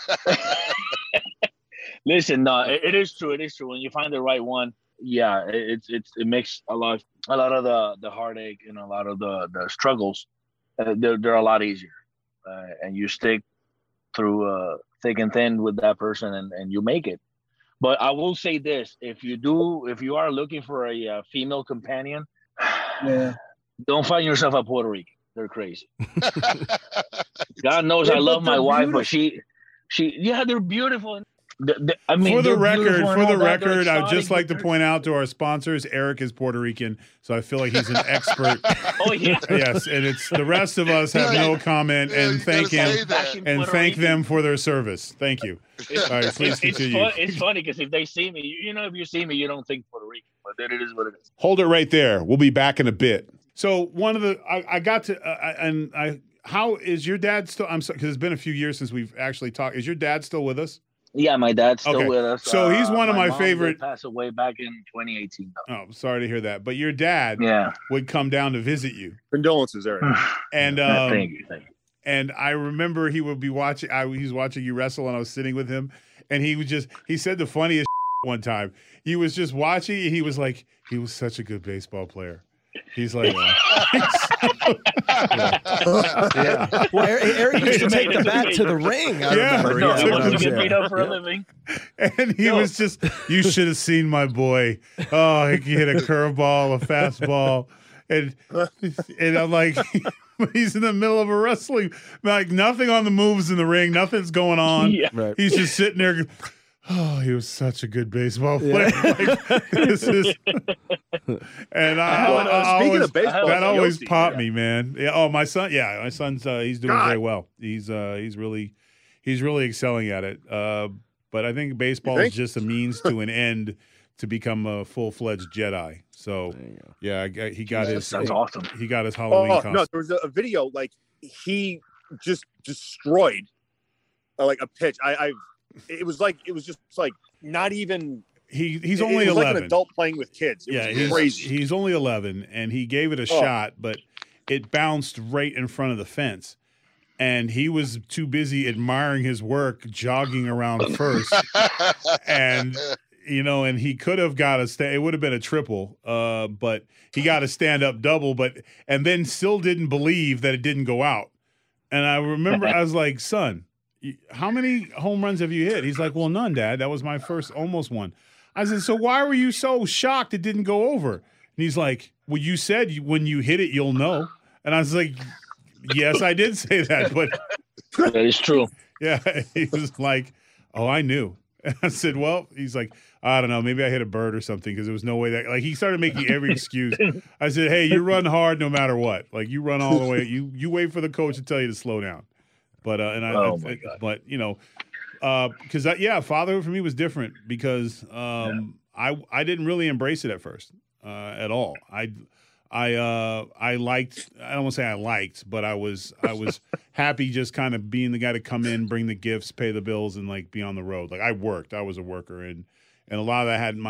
[SPEAKER 10] Listen, no, it is true. It is true. When you find the right one, yeah, it makes a lot of the heartache and a lot of the struggles. They're a lot easier, and you stick through thick and thin with that person, and you make it. But I will say this: if you are looking for a female companion, don't find yourself a Puerto Rican. They're crazy. God knows I love my wife, but they're beautiful. I mean,
[SPEAKER 5] for the
[SPEAKER 10] they're
[SPEAKER 5] record, I would just like to point out to our sponsors, Eric is Puerto Rican, so I feel like he's an expert.
[SPEAKER 10] Oh yeah,
[SPEAKER 5] yes, and it's the rest of us have no comment and thank him and thank them for their service. Thank you. All right, please continue.
[SPEAKER 10] It's funny because if they see me, if you see me, you don't think Puerto Rican, but then it is what it is.
[SPEAKER 5] Hold it right there. We'll be back in a bit. So one of the I got to how is your dad still? I'm sorry because it's been a few years since we've actually talked. Is your dad still with us?
[SPEAKER 10] Yeah, my dad's still with us.
[SPEAKER 5] So he's one of my
[SPEAKER 10] mom
[SPEAKER 5] favorite.
[SPEAKER 10] Passed away back in 2018. Though.
[SPEAKER 5] Oh, sorry to hear that. But your dad, would come down to visit you.
[SPEAKER 7] Condolences, Eric.
[SPEAKER 5] And
[SPEAKER 10] thank you.
[SPEAKER 5] And I remember he would be watching. He was watching you wrestle, and I was sitting with him, and he said the funniest one time. He was just watching, and he was like, he was such a good baseball player. He's like,
[SPEAKER 8] Well, Eric used to take the bat to the ring. I remember.
[SPEAKER 10] To get beat up for a living.
[SPEAKER 5] And he was just, you should have seen my boy. Oh, he hit a curveball, a fastball. And I'm like, he's in the middle of a wrestling, like nothing on the moves in the ring, nothing's going on.
[SPEAKER 10] Yeah.
[SPEAKER 8] Right.
[SPEAKER 5] He's just sitting there. Oh, he was such a good baseball player. Like, this is, and that always popped me, man. Yeah. Oh, my son. Yeah, my son's he's doing very well. He's really excelling at it. But I think baseball is just a means to an end to become a full-fledged Jedi. So yeah, he got his.
[SPEAKER 10] That's awesome.
[SPEAKER 5] He got his Halloween costume.
[SPEAKER 7] No, there was a video like he just destroyed like a pitch. It was just like not even.
[SPEAKER 5] He's only 11.
[SPEAKER 7] Like an adult playing with kids. It was crazy.
[SPEAKER 5] He's only 11, and he gave it a shot, but it bounced right in front of the fence, and he was too busy admiring his work, jogging around first, and and he could have got it would have been a triple, but he got a stand-up double, and then still didn't believe that it didn't go out, and I remember I was like, son. How many home runs have you hit? He's like, well, none, Dad. That was my first almost one. I said, so why were you so shocked it didn't go over? And he's like, well, you said when you hit it, you'll know. And I was like, yes, I did say that, but
[SPEAKER 10] that is true.
[SPEAKER 5] Yeah. He was like, oh, I knew. And I said, well, he's like, I don't know. Maybe I hit a bird or something because there was no way that, like, he started making every excuse. I said, hey, you run hard no matter what. Like, you run all the way. You wait for the coach to tell you to slow down. But but because fatherhood for me was different because I didn't really embrace it at first at all. I liked, I don't want to say I liked, but I was happy just kind of being the guy to come in, bring the gifts, pay the bills, and like be on the road. Like I was a worker, and a lot of that had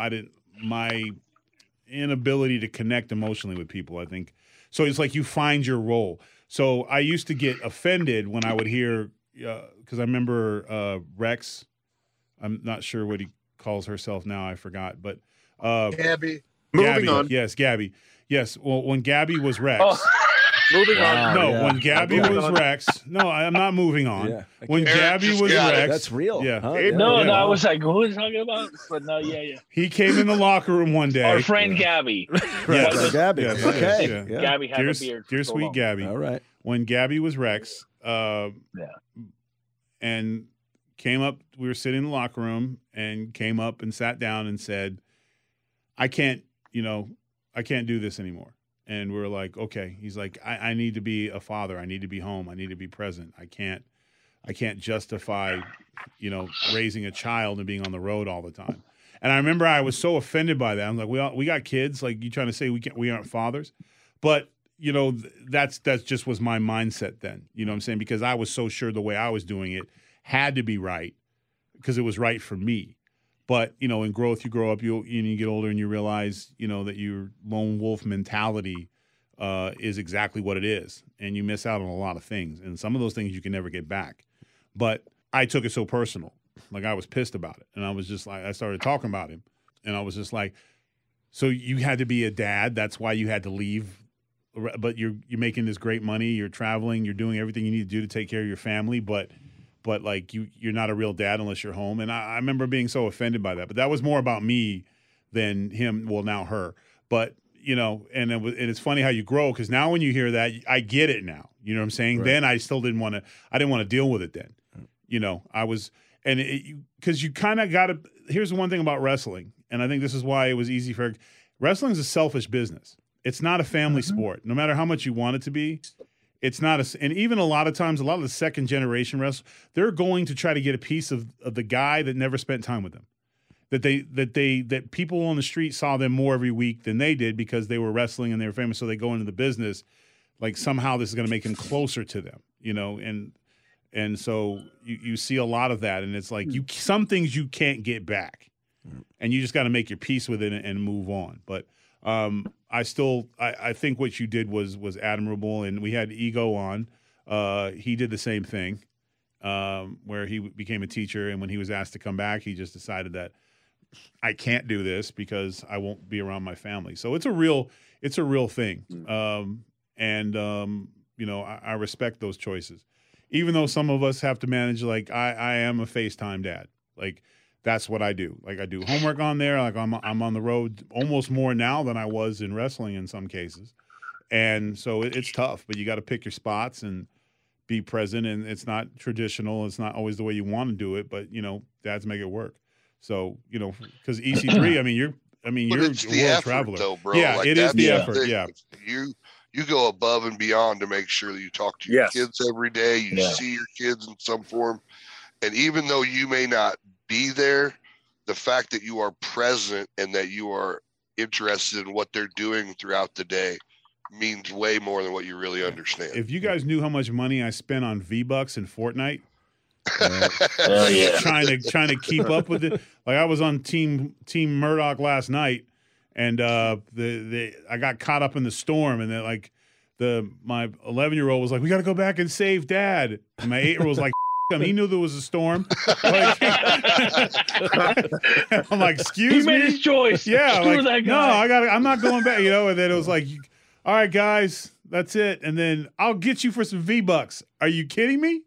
[SPEAKER 5] my inability to connect emotionally with people. I think so. It's like you find your role. So I used to get offended when I would hear, because I remember Rex, I'm not sure what he calls herself now, I forgot, but
[SPEAKER 6] Gabby.
[SPEAKER 7] Moving on.
[SPEAKER 5] Yes, Gabby. Yes, well, when Gabby was Rex.
[SPEAKER 7] Moving on.
[SPEAKER 5] No, when Gabby was Rex. No, I'm not moving on.
[SPEAKER 8] Yeah.
[SPEAKER 5] When Gabby was Rex.
[SPEAKER 8] That's real.
[SPEAKER 5] Yeah.
[SPEAKER 8] Huh?
[SPEAKER 10] No, I was like, who are you talking about? But no, yeah.
[SPEAKER 5] He came in the locker room one day.
[SPEAKER 10] Our friend Gabby.
[SPEAKER 5] Yes.
[SPEAKER 8] Gabby.
[SPEAKER 5] Yes,
[SPEAKER 8] Okay.
[SPEAKER 5] yes,
[SPEAKER 8] Yeah.
[SPEAKER 10] Gabby had a beard.
[SPEAKER 5] Dear sweet Gabby.
[SPEAKER 8] All right.
[SPEAKER 5] When Gabby was Rex, and came up, we were sitting in the locker room and came up and sat down and said, I can't do this anymore. And we were like, okay. He's like, I need to be a father. I need to be home. I need to be present. I can't justify, raising a child and being on the road all the time. And I remember I was so offended by that. I'm like, we got kids. Like, you trying to say we aren't fathers? But, that's just was my mindset then. You know what I'm saying? Because I was so sure the way I was doing it had to be right because it was right for me. But, in growth, you grow up, you get older and you realize, that your lone wolf mentality is exactly what it is. And you miss out on a lot of things. And some of those things you can never get back. But I took it so personal. Like, I was pissed about it. And I was just like, I started talking about him. And I was just like, so you had to be a dad. That's why you had to leave. But you're making this great money. You're traveling. You're doing everything you need to do to take care of your family. But like you're not a real dad unless you're home. And I remember being so offended by that. But that was more about me than him. Well, now her. But and it's funny how you grow because now when you hear that, I get it now. You know what I'm saying? Right. Then I still didn't want to. I didn't want to deal with it then. I was, and because you kind of got to. Here's the one thing about wrestling, and I think this is why it was easy for wrestling is a selfish business. It's not a family sport. No matter how much you want it to be, it's not and even a lot of times, a lot of the second generation wrestlers, they're going to try to get a piece of the guy that never spent time with them. That people on the street saw them more every week than they did because they were wrestling and they were famous. So they go into the business, like somehow this is going to make them closer to them, and so you see a lot of that, and it's like some things you can't get back, and you just got to make your peace with it and move on. But I think what you did was admirable, and we had Ego on. He did the same thing, where he became a teacher, and when he was asked to come back, he just decided that I can't do this because I won't be around my family. So it's a real thing, I respect those choices. Even though some of us have to manage, like I am a FaceTime dad. Like that's what I do. Like I do homework on there. Like I'm on the road almost more now than I was in wrestling in some cases. And so it's tough, but you got to pick your spots and be present. And it's not traditional. It's not always the way you want to do it, but dads make it work. So, because EC3, you're a world traveler.
[SPEAKER 9] Though, bro.
[SPEAKER 5] Yeah,
[SPEAKER 9] like,
[SPEAKER 5] it is the effort. Yeah.
[SPEAKER 9] You go above and beyond to make sure that you talk to your kids every day. You see your kids in some form. And even though you may not be there, the fact that you are present and that you are interested in what they're doing throughout the day means way more than what you really understand.
[SPEAKER 5] If you guys knew how much money I spent on V-Bucks and Fortnite, trying to keep up with it. Like I was on Team Murdoch last night, and I got caught up in the storm, and then like my 11-year-old was like, "We got to go back and save Dad," and my 8-year-old was like, him. He knew there was a storm. Like, I'm like, excuse me.
[SPEAKER 10] He made his choice.
[SPEAKER 5] Yeah,
[SPEAKER 10] Screw
[SPEAKER 5] like,
[SPEAKER 10] that guy.
[SPEAKER 5] no, I'm not going back. And then it was like, all right, guys, that's it. And then I'll get you for some V-Bucks. Are you kidding me?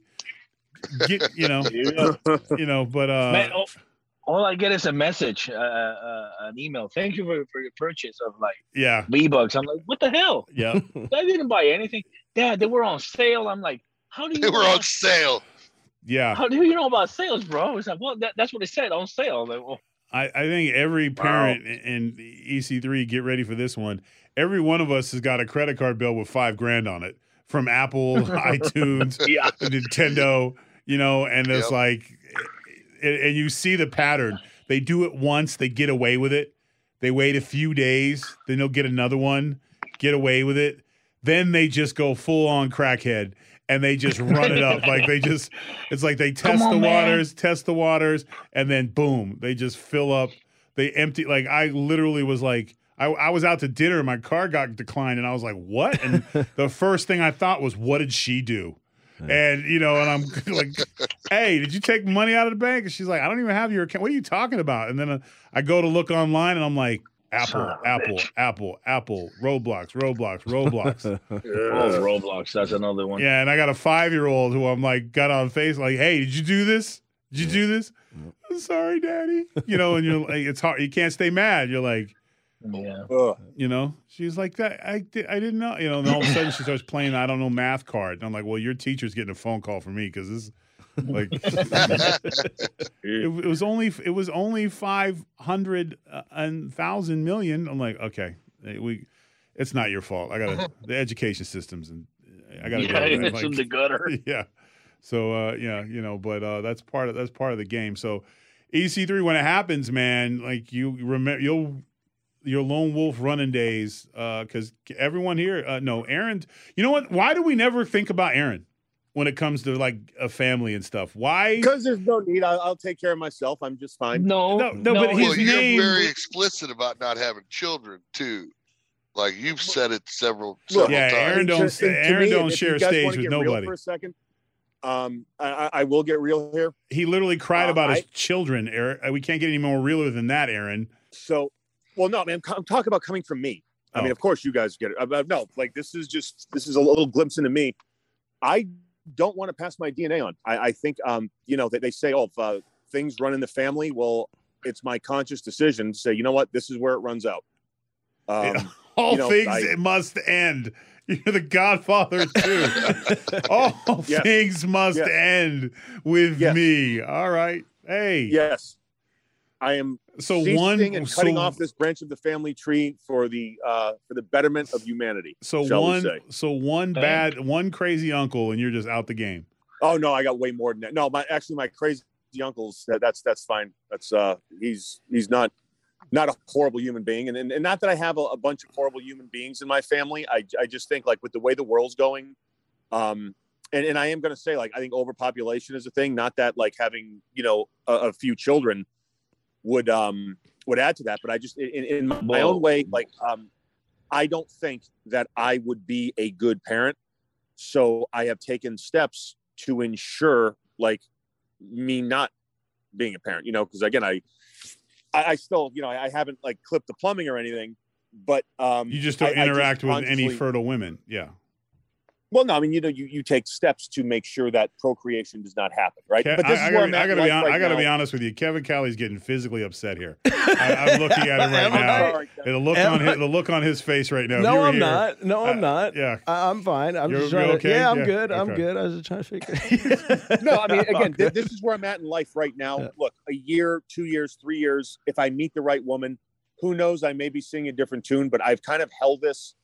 [SPEAKER 5] But
[SPEAKER 10] man, all I get is a message, an email. Thank you for your purchase of V-Bucks. I'm like, what the hell?
[SPEAKER 5] Yeah,
[SPEAKER 10] I didn't buy anything. Dad, they were on sale. I'm like, how do you?
[SPEAKER 9] They were on sale.
[SPEAKER 5] Yeah.
[SPEAKER 10] How do you know about sales, bro? It's like, well, that's what it said, on sale. Like, well,
[SPEAKER 5] I think every parent in EC3, get ready for this one. Every one of us has got a credit card bill with $5,000 on it from Apple, iTunes, Nintendo. And it's like, and you see the pattern. They do it once, they get away with it. They wait a few days, then they'll get another one, get away with it. Then they just go full on crackhead and they just run it up. Like it's like they test the waters, and then boom, they just fill up. They empty. Like I literally was like, I was out to dinner and my card got declined, and I was like, what? And the first thing I thought was, what did she do? And and I'm like, hey, did you take money out of the bank? And she's like, I don't even have your account. What are you talking about? And then I go to look online, and I'm like, Apple, Roblox.
[SPEAKER 10] Roblox, that's another one.
[SPEAKER 5] Yeah, and I got a 5-year-old who I'm like, got on face like, hey, did you do this? I'm sorry, Daddy. And you're like, it's hard. You can't stay mad. You're like, she's like, that. I didn't know. And all of a sudden she starts playing, I don't know, math card. And I'm like, well, your teacher's getting a phone call from me because this. Like it was only 500 and 1,000 million. I'm like, okay, it's not your fault. I got the education systems, and I got to go.
[SPEAKER 10] It's in the gutter.
[SPEAKER 5] Yeah. So but that's part of the game. So EC3, when it happens, man, like you remember your lone wolf running days, because everyone here, no, Aaron. You know what? Why do we never think about Aaron when it comes to like a family and stuff? Why?
[SPEAKER 7] Because there's no need. I'll take care of myself. I'm just fine.
[SPEAKER 10] No.
[SPEAKER 5] But his name.
[SPEAKER 9] You're very explicit about not having children too. Like you've said it several
[SPEAKER 5] Yeah,
[SPEAKER 9] times.
[SPEAKER 5] Aaron don't share stage with nobody.
[SPEAKER 7] For a second, I will get real here.
[SPEAKER 5] He literally cried about his children. Aaron, we can't get any more realer than that, Aaron.
[SPEAKER 7] So, well, no, man. I'm talking about coming from me. I mean, of course, you guys get it. No, like this is a little glimpse into me. I don't want to pass my DNA on. I think, that they say, if things run in the family, well, it's my conscious decision to say, you know what, this is where it runs out.
[SPEAKER 5] All things must end. You're the Godfather too. All things must end with me. All right. Hey.
[SPEAKER 7] Yes. I am ceasing and cutting off this branch of the family tree for the betterment of humanity.
[SPEAKER 5] One crazy uncle, and you're just out the game.
[SPEAKER 7] Oh no, I got way more than that. No, my crazy uncle's that's fine. That's he's not a horrible human being, and not that I have a bunch of horrible human beings in my family. I just think like with the way the world's going, and I am going to say like I think overpopulation is a thing. Not that like having a few children would add to that, but I just in my own way, like I don't think that I would be a good parent. So I have taken steps to ensure like me not being a parent, because again, I still, I haven't like clipped the plumbing or anything, but
[SPEAKER 5] you just don't interact with any fertile women. Yeah.
[SPEAKER 7] Well, no, I mean, you take steps to make sure that procreation does not happen, right? But this
[SPEAKER 5] I gotta be honest with you. Kevin Callie's getting physically upset here. I'm looking at him right now. The look on his face right now.
[SPEAKER 8] No, I'm not. No, I'm not.
[SPEAKER 5] Yeah,
[SPEAKER 8] I'm fine. I'm just
[SPEAKER 5] trying
[SPEAKER 8] okay? Yeah, I'm good. Okay. I'm good. I was just trying to figure.
[SPEAKER 7] No, I mean, again, this is where I'm at in life right now. Yeah. Look, a year, 2 years, 3 years. If I meet the right woman, who knows? I may be singing a different tune, but I've kind of held this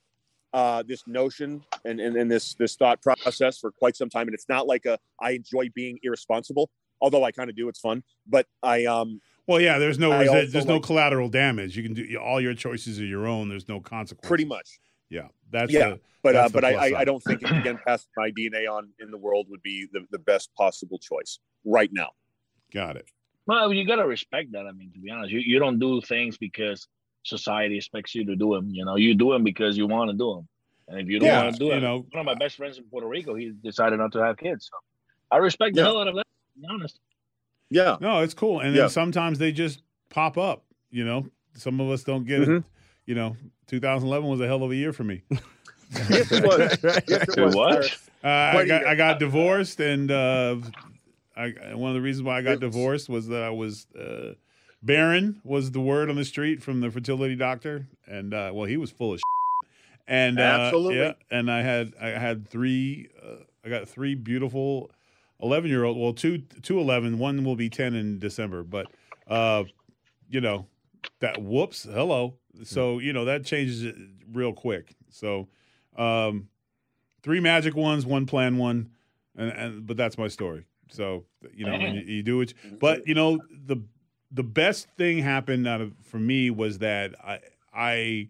[SPEAKER 7] notion and this thought process for quite some time, and it's not like I enjoy being irresponsible, although I kind of do. It's fun, but
[SPEAKER 5] there's no collateral damage. You can do all your choices are your own. There's no consequences.
[SPEAKER 7] Pretty much.
[SPEAKER 5] Yeah,
[SPEAKER 7] but I don't think again passing my DNA on in the world would be the best possible choice right now.
[SPEAKER 5] Got it.
[SPEAKER 10] Well, you gotta respect that. I mean, to be honest, you don't do things because society expects you to do them. You do them because you want to do them. And if you don't want to do it, one of my best friends in Puerto Rico, he decided not to have kids. So I respect the hell out of that, to be honest.
[SPEAKER 7] Yeah.
[SPEAKER 5] No, it's cool. And then sometimes they just pop up, Some of us don't get it. 2011 was a hell of a year for me.
[SPEAKER 7] Yes, it was. Yes, it was.
[SPEAKER 10] What?
[SPEAKER 5] I got divorced, and one of the reasons why I got divorced was that I was barren was the word on the street from the fertility doctor, and he was full of shit. And
[SPEAKER 7] absolutely,
[SPEAKER 5] and I had three. I got three beautiful 11-year-old. Well, two 11. One will be 10 in December. But that whoops, hello. So that changes it real quick. So 3 magic ones, 1 planned one, but that's my story. So when you do it, but the best thing happened for me was that I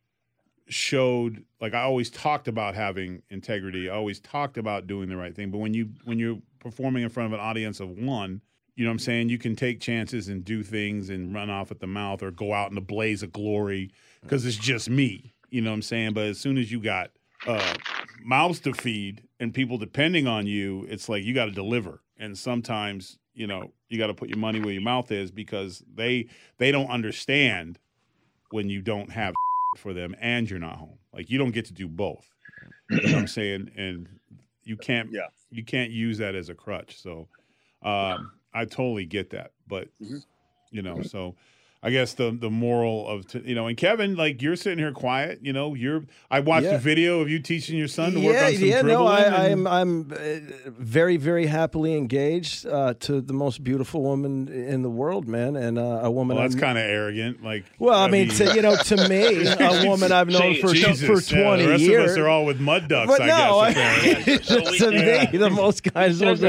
[SPEAKER 5] showed, like, I always talked about having integrity. I always talked about doing the right thing. But when you're performing in front of an audience of one, you know what I'm saying? You can take chances and do things and run off at the mouth or go out in a blaze of glory because it's just me. You know what I'm saying? But as soon as you got mouths to feed and people depending on you, it's like you got to deliver. And sometimes, you got to put your money where your mouth is because they don't understand when you don't have for them and you're not home. Like, you don't get to do both. You know what I'm saying? And you can't use that as a crutch. So I totally get that. But, so I guess the moral of, and Kevin, like, you're sitting here quiet, I watched a video of you teaching your son to work on some dribbling.
[SPEAKER 8] No, I'm very, very happily engaged to the most beautiful woman in the world, man. And a woman.
[SPEAKER 5] Well, that's kind of arrogant. Like,
[SPEAKER 8] to me, a woman I've known for 20 years.
[SPEAKER 5] The rest of us are all with mud ducks,
[SPEAKER 8] but
[SPEAKER 5] I guess.
[SPEAKER 8] To me, the most guys.
[SPEAKER 5] I'm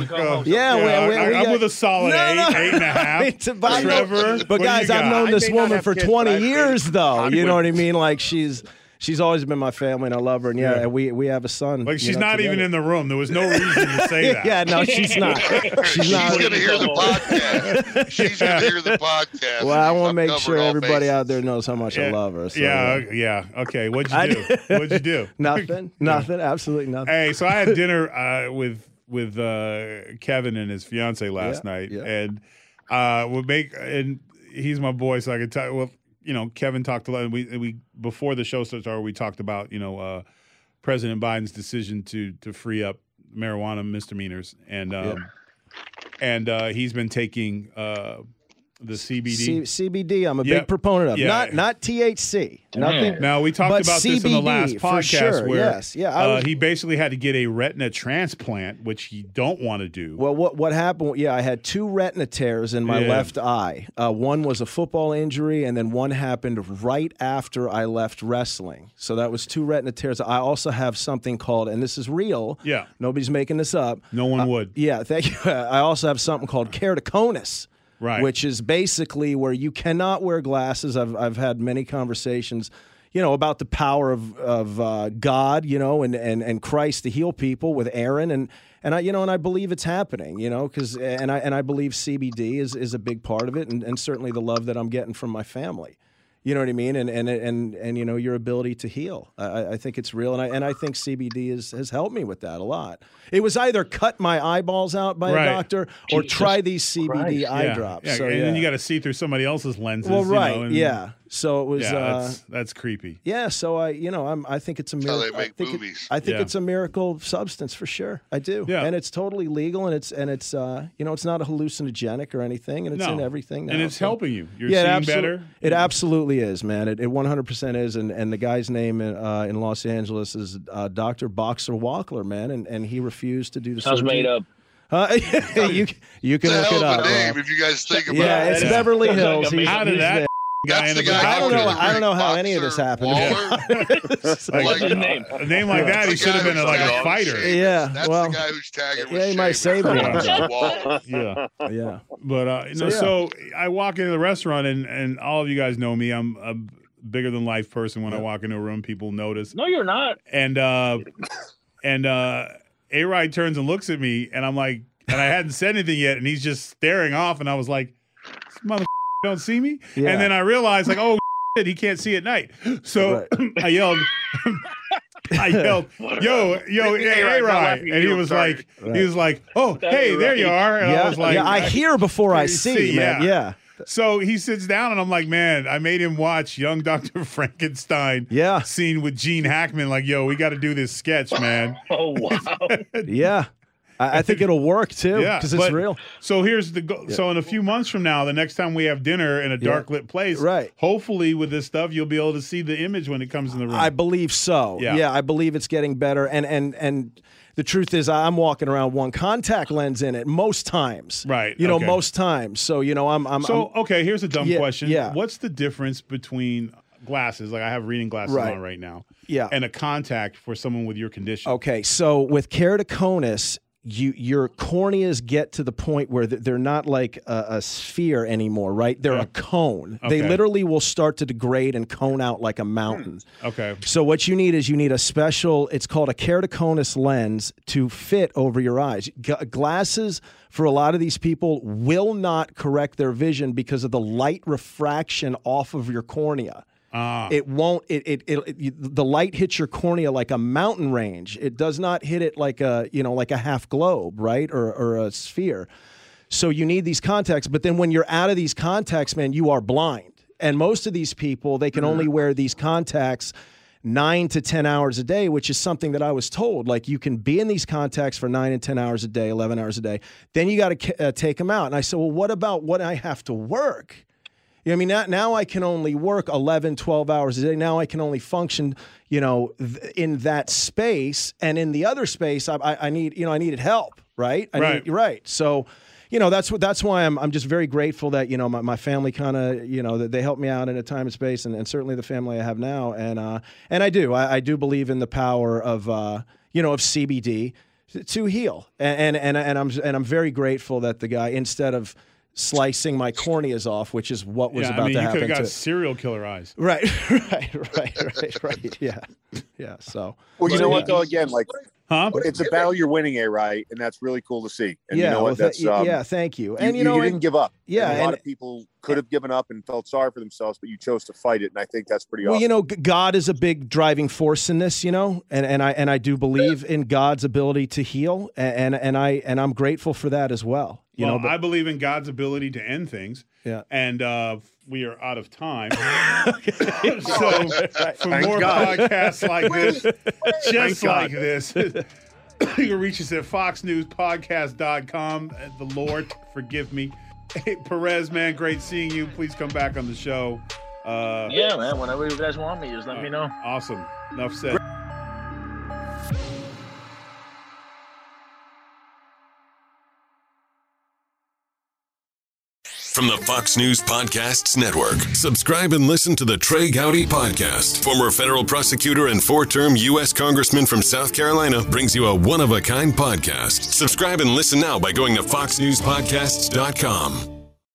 [SPEAKER 5] with a solid 8.5. Trevor,
[SPEAKER 8] but guys, I've known this woman for 20 years, though. You know what I mean? Like, she's always been my family, and I love her. And and we have a son.
[SPEAKER 5] Like, she's not together. Even in the room. There was no reason to say that.
[SPEAKER 8] Yeah, no, she's not. She's
[SPEAKER 9] going to hear the podcast. She's going to hear the podcast.
[SPEAKER 8] Well, I want to make sure everybody out there knows how much I love her. So,
[SPEAKER 5] yeah. Okay, what'd you do?
[SPEAKER 8] Nothing. Absolutely nothing.
[SPEAKER 5] Hey, so I had dinner with Kevin and his fiance last night, and and he's my boy, so I could tell. Well, Kevin talked a lot. We before the show started, we talked about President Biden's decision to free up marijuana misdemeanors, and he's been taking The CBD.
[SPEAKER 8] CBD, I'm a big proponent of.
[SPEAKER 5] Yeah.
[SPEAKER 8] Not THC. Nothing.
[SPEAKER 5] Now, we talked about
[SPEAKER 8] CBD,
[SPEAKER 5] this in the last podcast
[SPEAKER 8] sure,
[SPEAKER 5] where
[SPEAKER 8] yes. Yeah,
[SPEAKER 5] he basically had to get a retina transplant, which you don't want to do.
[SPEAKER 8] Well, what happened? Yeah, I had 2 retina tears in my left eye. One was a football injury, and then one happened right after I left wrestling. So that was 2 retina tears. I also have something called, and this is real.
[SPEAKER 5] Yeah.
[SPEAKER 8] Nobody's making this up.
[SPEAKER 5] No one would.
[SPEAKER 8] Yeah, thank you. I also have something called keratoconus.
[SPEAKER 5] Right.
[SPEAKER 8] Which is basically where you cannot wear glasses. I've had many conversations, about the power of God, and Christ to heal people with Aaron, and I believe it's happening, because I believe CBD is a big part of it, and certainly the love that I'm getting from my family. You know what I mean? And your ability to heal. I think it's real, and I think CBD has helped me with that a lot. It was either cut my eyeballs out by a doctor or try these CBD eye drops.
[SPEAKER 5] Yeah.
[SPEAKER 8] So,
[SPEAKER 5] and then you got to see through somebody else's lenses.
[SPEAKER 8] Well, right, yeah. So it was.
[SPEAKER 5] That's creepy.
[SPEAKER 8] Yeah. So I think it's a miracle.
[SPEAKER 9] That's how they make movies.
[SPEAKER 8] I think it's a miracle substance for sure. I do.
[SPEAKER 5] Yeah.
[SPEAKER 8] And it's totally legal, and it's it's not a hallucinogenic or anything, and it's in everything now.
[SPEAKER 5] And it's helping you. You're
[SPEAKER 8] seeing
[SPEAKER 5] better.
[SPEAKER 8] It absolutely is, man. It 100% is, and the guy's name in Los Angeles is Dr. Boxer Walkler, man, and he refused to do the
[SPEAKER 10] Sounds
[SPEAKER 8] surgery.
[SPEAKER 10] made up.
[SPEAKER 8] You can look it up.
[SPEAKER 9] Name, if you guys think about
[SPEAKER 8] yeah, it's Beverly Hills.
[SPEAKER 5] How did that guy end up?
[SPEAKER 8] I don't know how any of this happened.
[SPEAKER 5] A name like that, he should have been like a fighter.
[SPEAKER 8] Yeah,
[SPEAKER 9] that's
[SPEAKER 8] well,
[SPEAKER 9] the guy who's tagging.
[SPEAKER 8] Yeah, he might save me.
[SPEAKER 5] Yeah. But so I walk into the restaurant, and all of you guys know me. I'm a bigger than life person. When I walk into a room, people notice.
[SPEAKER 10] No, you're not.
[SPEAKER 5] And A-Ride turns and looks at me, and I'm like, and I hadn't said anything yet, and he's just staring off, and I was like, this mother don't see me?
[SPEAKER 8] Yeah.
[SPEAKER 5] And then I realized, like, oh, he can't see at night. So I yelled, yo, A-Ride. And he was like, oh, hey, there you are. And I was like,
[SPEAKER 8] I hear before I see, man. Yeah.
[SPEAKER 5] So he sits down, and I'm like, man, I made him watch Young Dr. Frankenstein scene with Gene Hackman. Like, yo, we got to do this sketch, man.
[SPEAKER 10] Oh, wow.
[SPEAKER 8] Yeah. I think it'll work, too, because it's real.
[SPEAKER 5] So here's the goal. So in a few months from now, the next time we have dinner in a dark lit place, hopefully with this stuff, you'll be able to see the image when it comes in the room.
[SPEAKER 8] I believe so. Yeah, I believe it's getting better. And the truth is, I'm walking around one contact lens in it most times.
[SPEAKER 5] Right.
[SPEAKER 8] Most times. So,
[SPEAKER 5] okay, here's a dumb question.
[SPEAKER 8] Yeah.
[SPEAKER 5] What's the difference between glasses, like I have reading glasses on right now, and a contact for someone with your condition?
[SPEAKER 8] Okay, so with keratoconus, your corneas get to the point where they're not like a sphere anymore, right? They're a cone.
[SPEAKER 5] Okay.
[SPEAKER 8] They literally will start to degrade and cone out like a mountain.
[SPEAKER 5] Okay.
[SPEAKER 8] So what you need a special, it's called a keratoconus lens to fit over your eyes. Glasses for a lot of these people will not correct their vision because of the light refraction off of your cornea. It won't. The light hits your cornea like a mountain range. It does not hit it like a half globe, right, or a sphere. So you need these contacts. But then when you're out of these contacts, man, you are blind. And most of these people, they can only wear these contacts 9 to 10 hours a day, which is something that I was told. Like, you can be in these contacts for 9 and 10 hours a day, 11 hours a day. Then you got to take them out. And I said, well, what about what I have to work? I mean, now I can only work 11, 12 hours a day. Now I can only function, in that space. And in the other space, I needed help, right? Right. So, that's why I'm just very grateful that, my family kind of, that they helped me out in a time and space, and certainly the family I have now. And I do believe in the power of, of CBD to heal. And I'm very grateful that the guy, instead of slicing my corneas off, which is what was about to happen.
[SPEAKER 5] You could have got serial killer eyes.
[SPEAKER 8] Right. Yeah. So.
[SPEAKER 7] Well, you know what though? Again, it's a battle you're winning, right? And that's really cool to see. And you know what? That's
[SPEAKER 8] thank you.
[SPEAKER 7] And you didn't give up.
[SPEAKER 8] Yeah,
[SPEAKER 7] and a lot of people could have given up and felt sorry for themselves, but you chose to fight it, and I think that's pretty awesome.
[SPEAKER 8] Well, God is a big driving force in this, and I do believe in God's ability to heal, and I'm grateful for that as well.
[SPEAKER 5] I believe in God's ability to end things.
[SPEAKER 8] Yeah.
[SPEAKER 5] And we are out of time. So for more podcasts like this, just like this, you can reach us at foxnewspodcast.com. The Lord forgive me. Hey, Perez, man, great seeing you. Please come back on the show.
[SPEAKER 10] Yeah, man. Whenever you guys want me, just let me know.
[SPEAKER 5] Awesome. Enough said.
[SPEAKER 13] From the Fox News Podcasts Network. Subscribe and listen to the Trey Gowdy Podcast. Former federal prosecutor and 4-term U.S. Congressman from South Carolina brings you a one-of-a-kind podcast. Subscribe and listen now by going to foxnewspodcasts.com.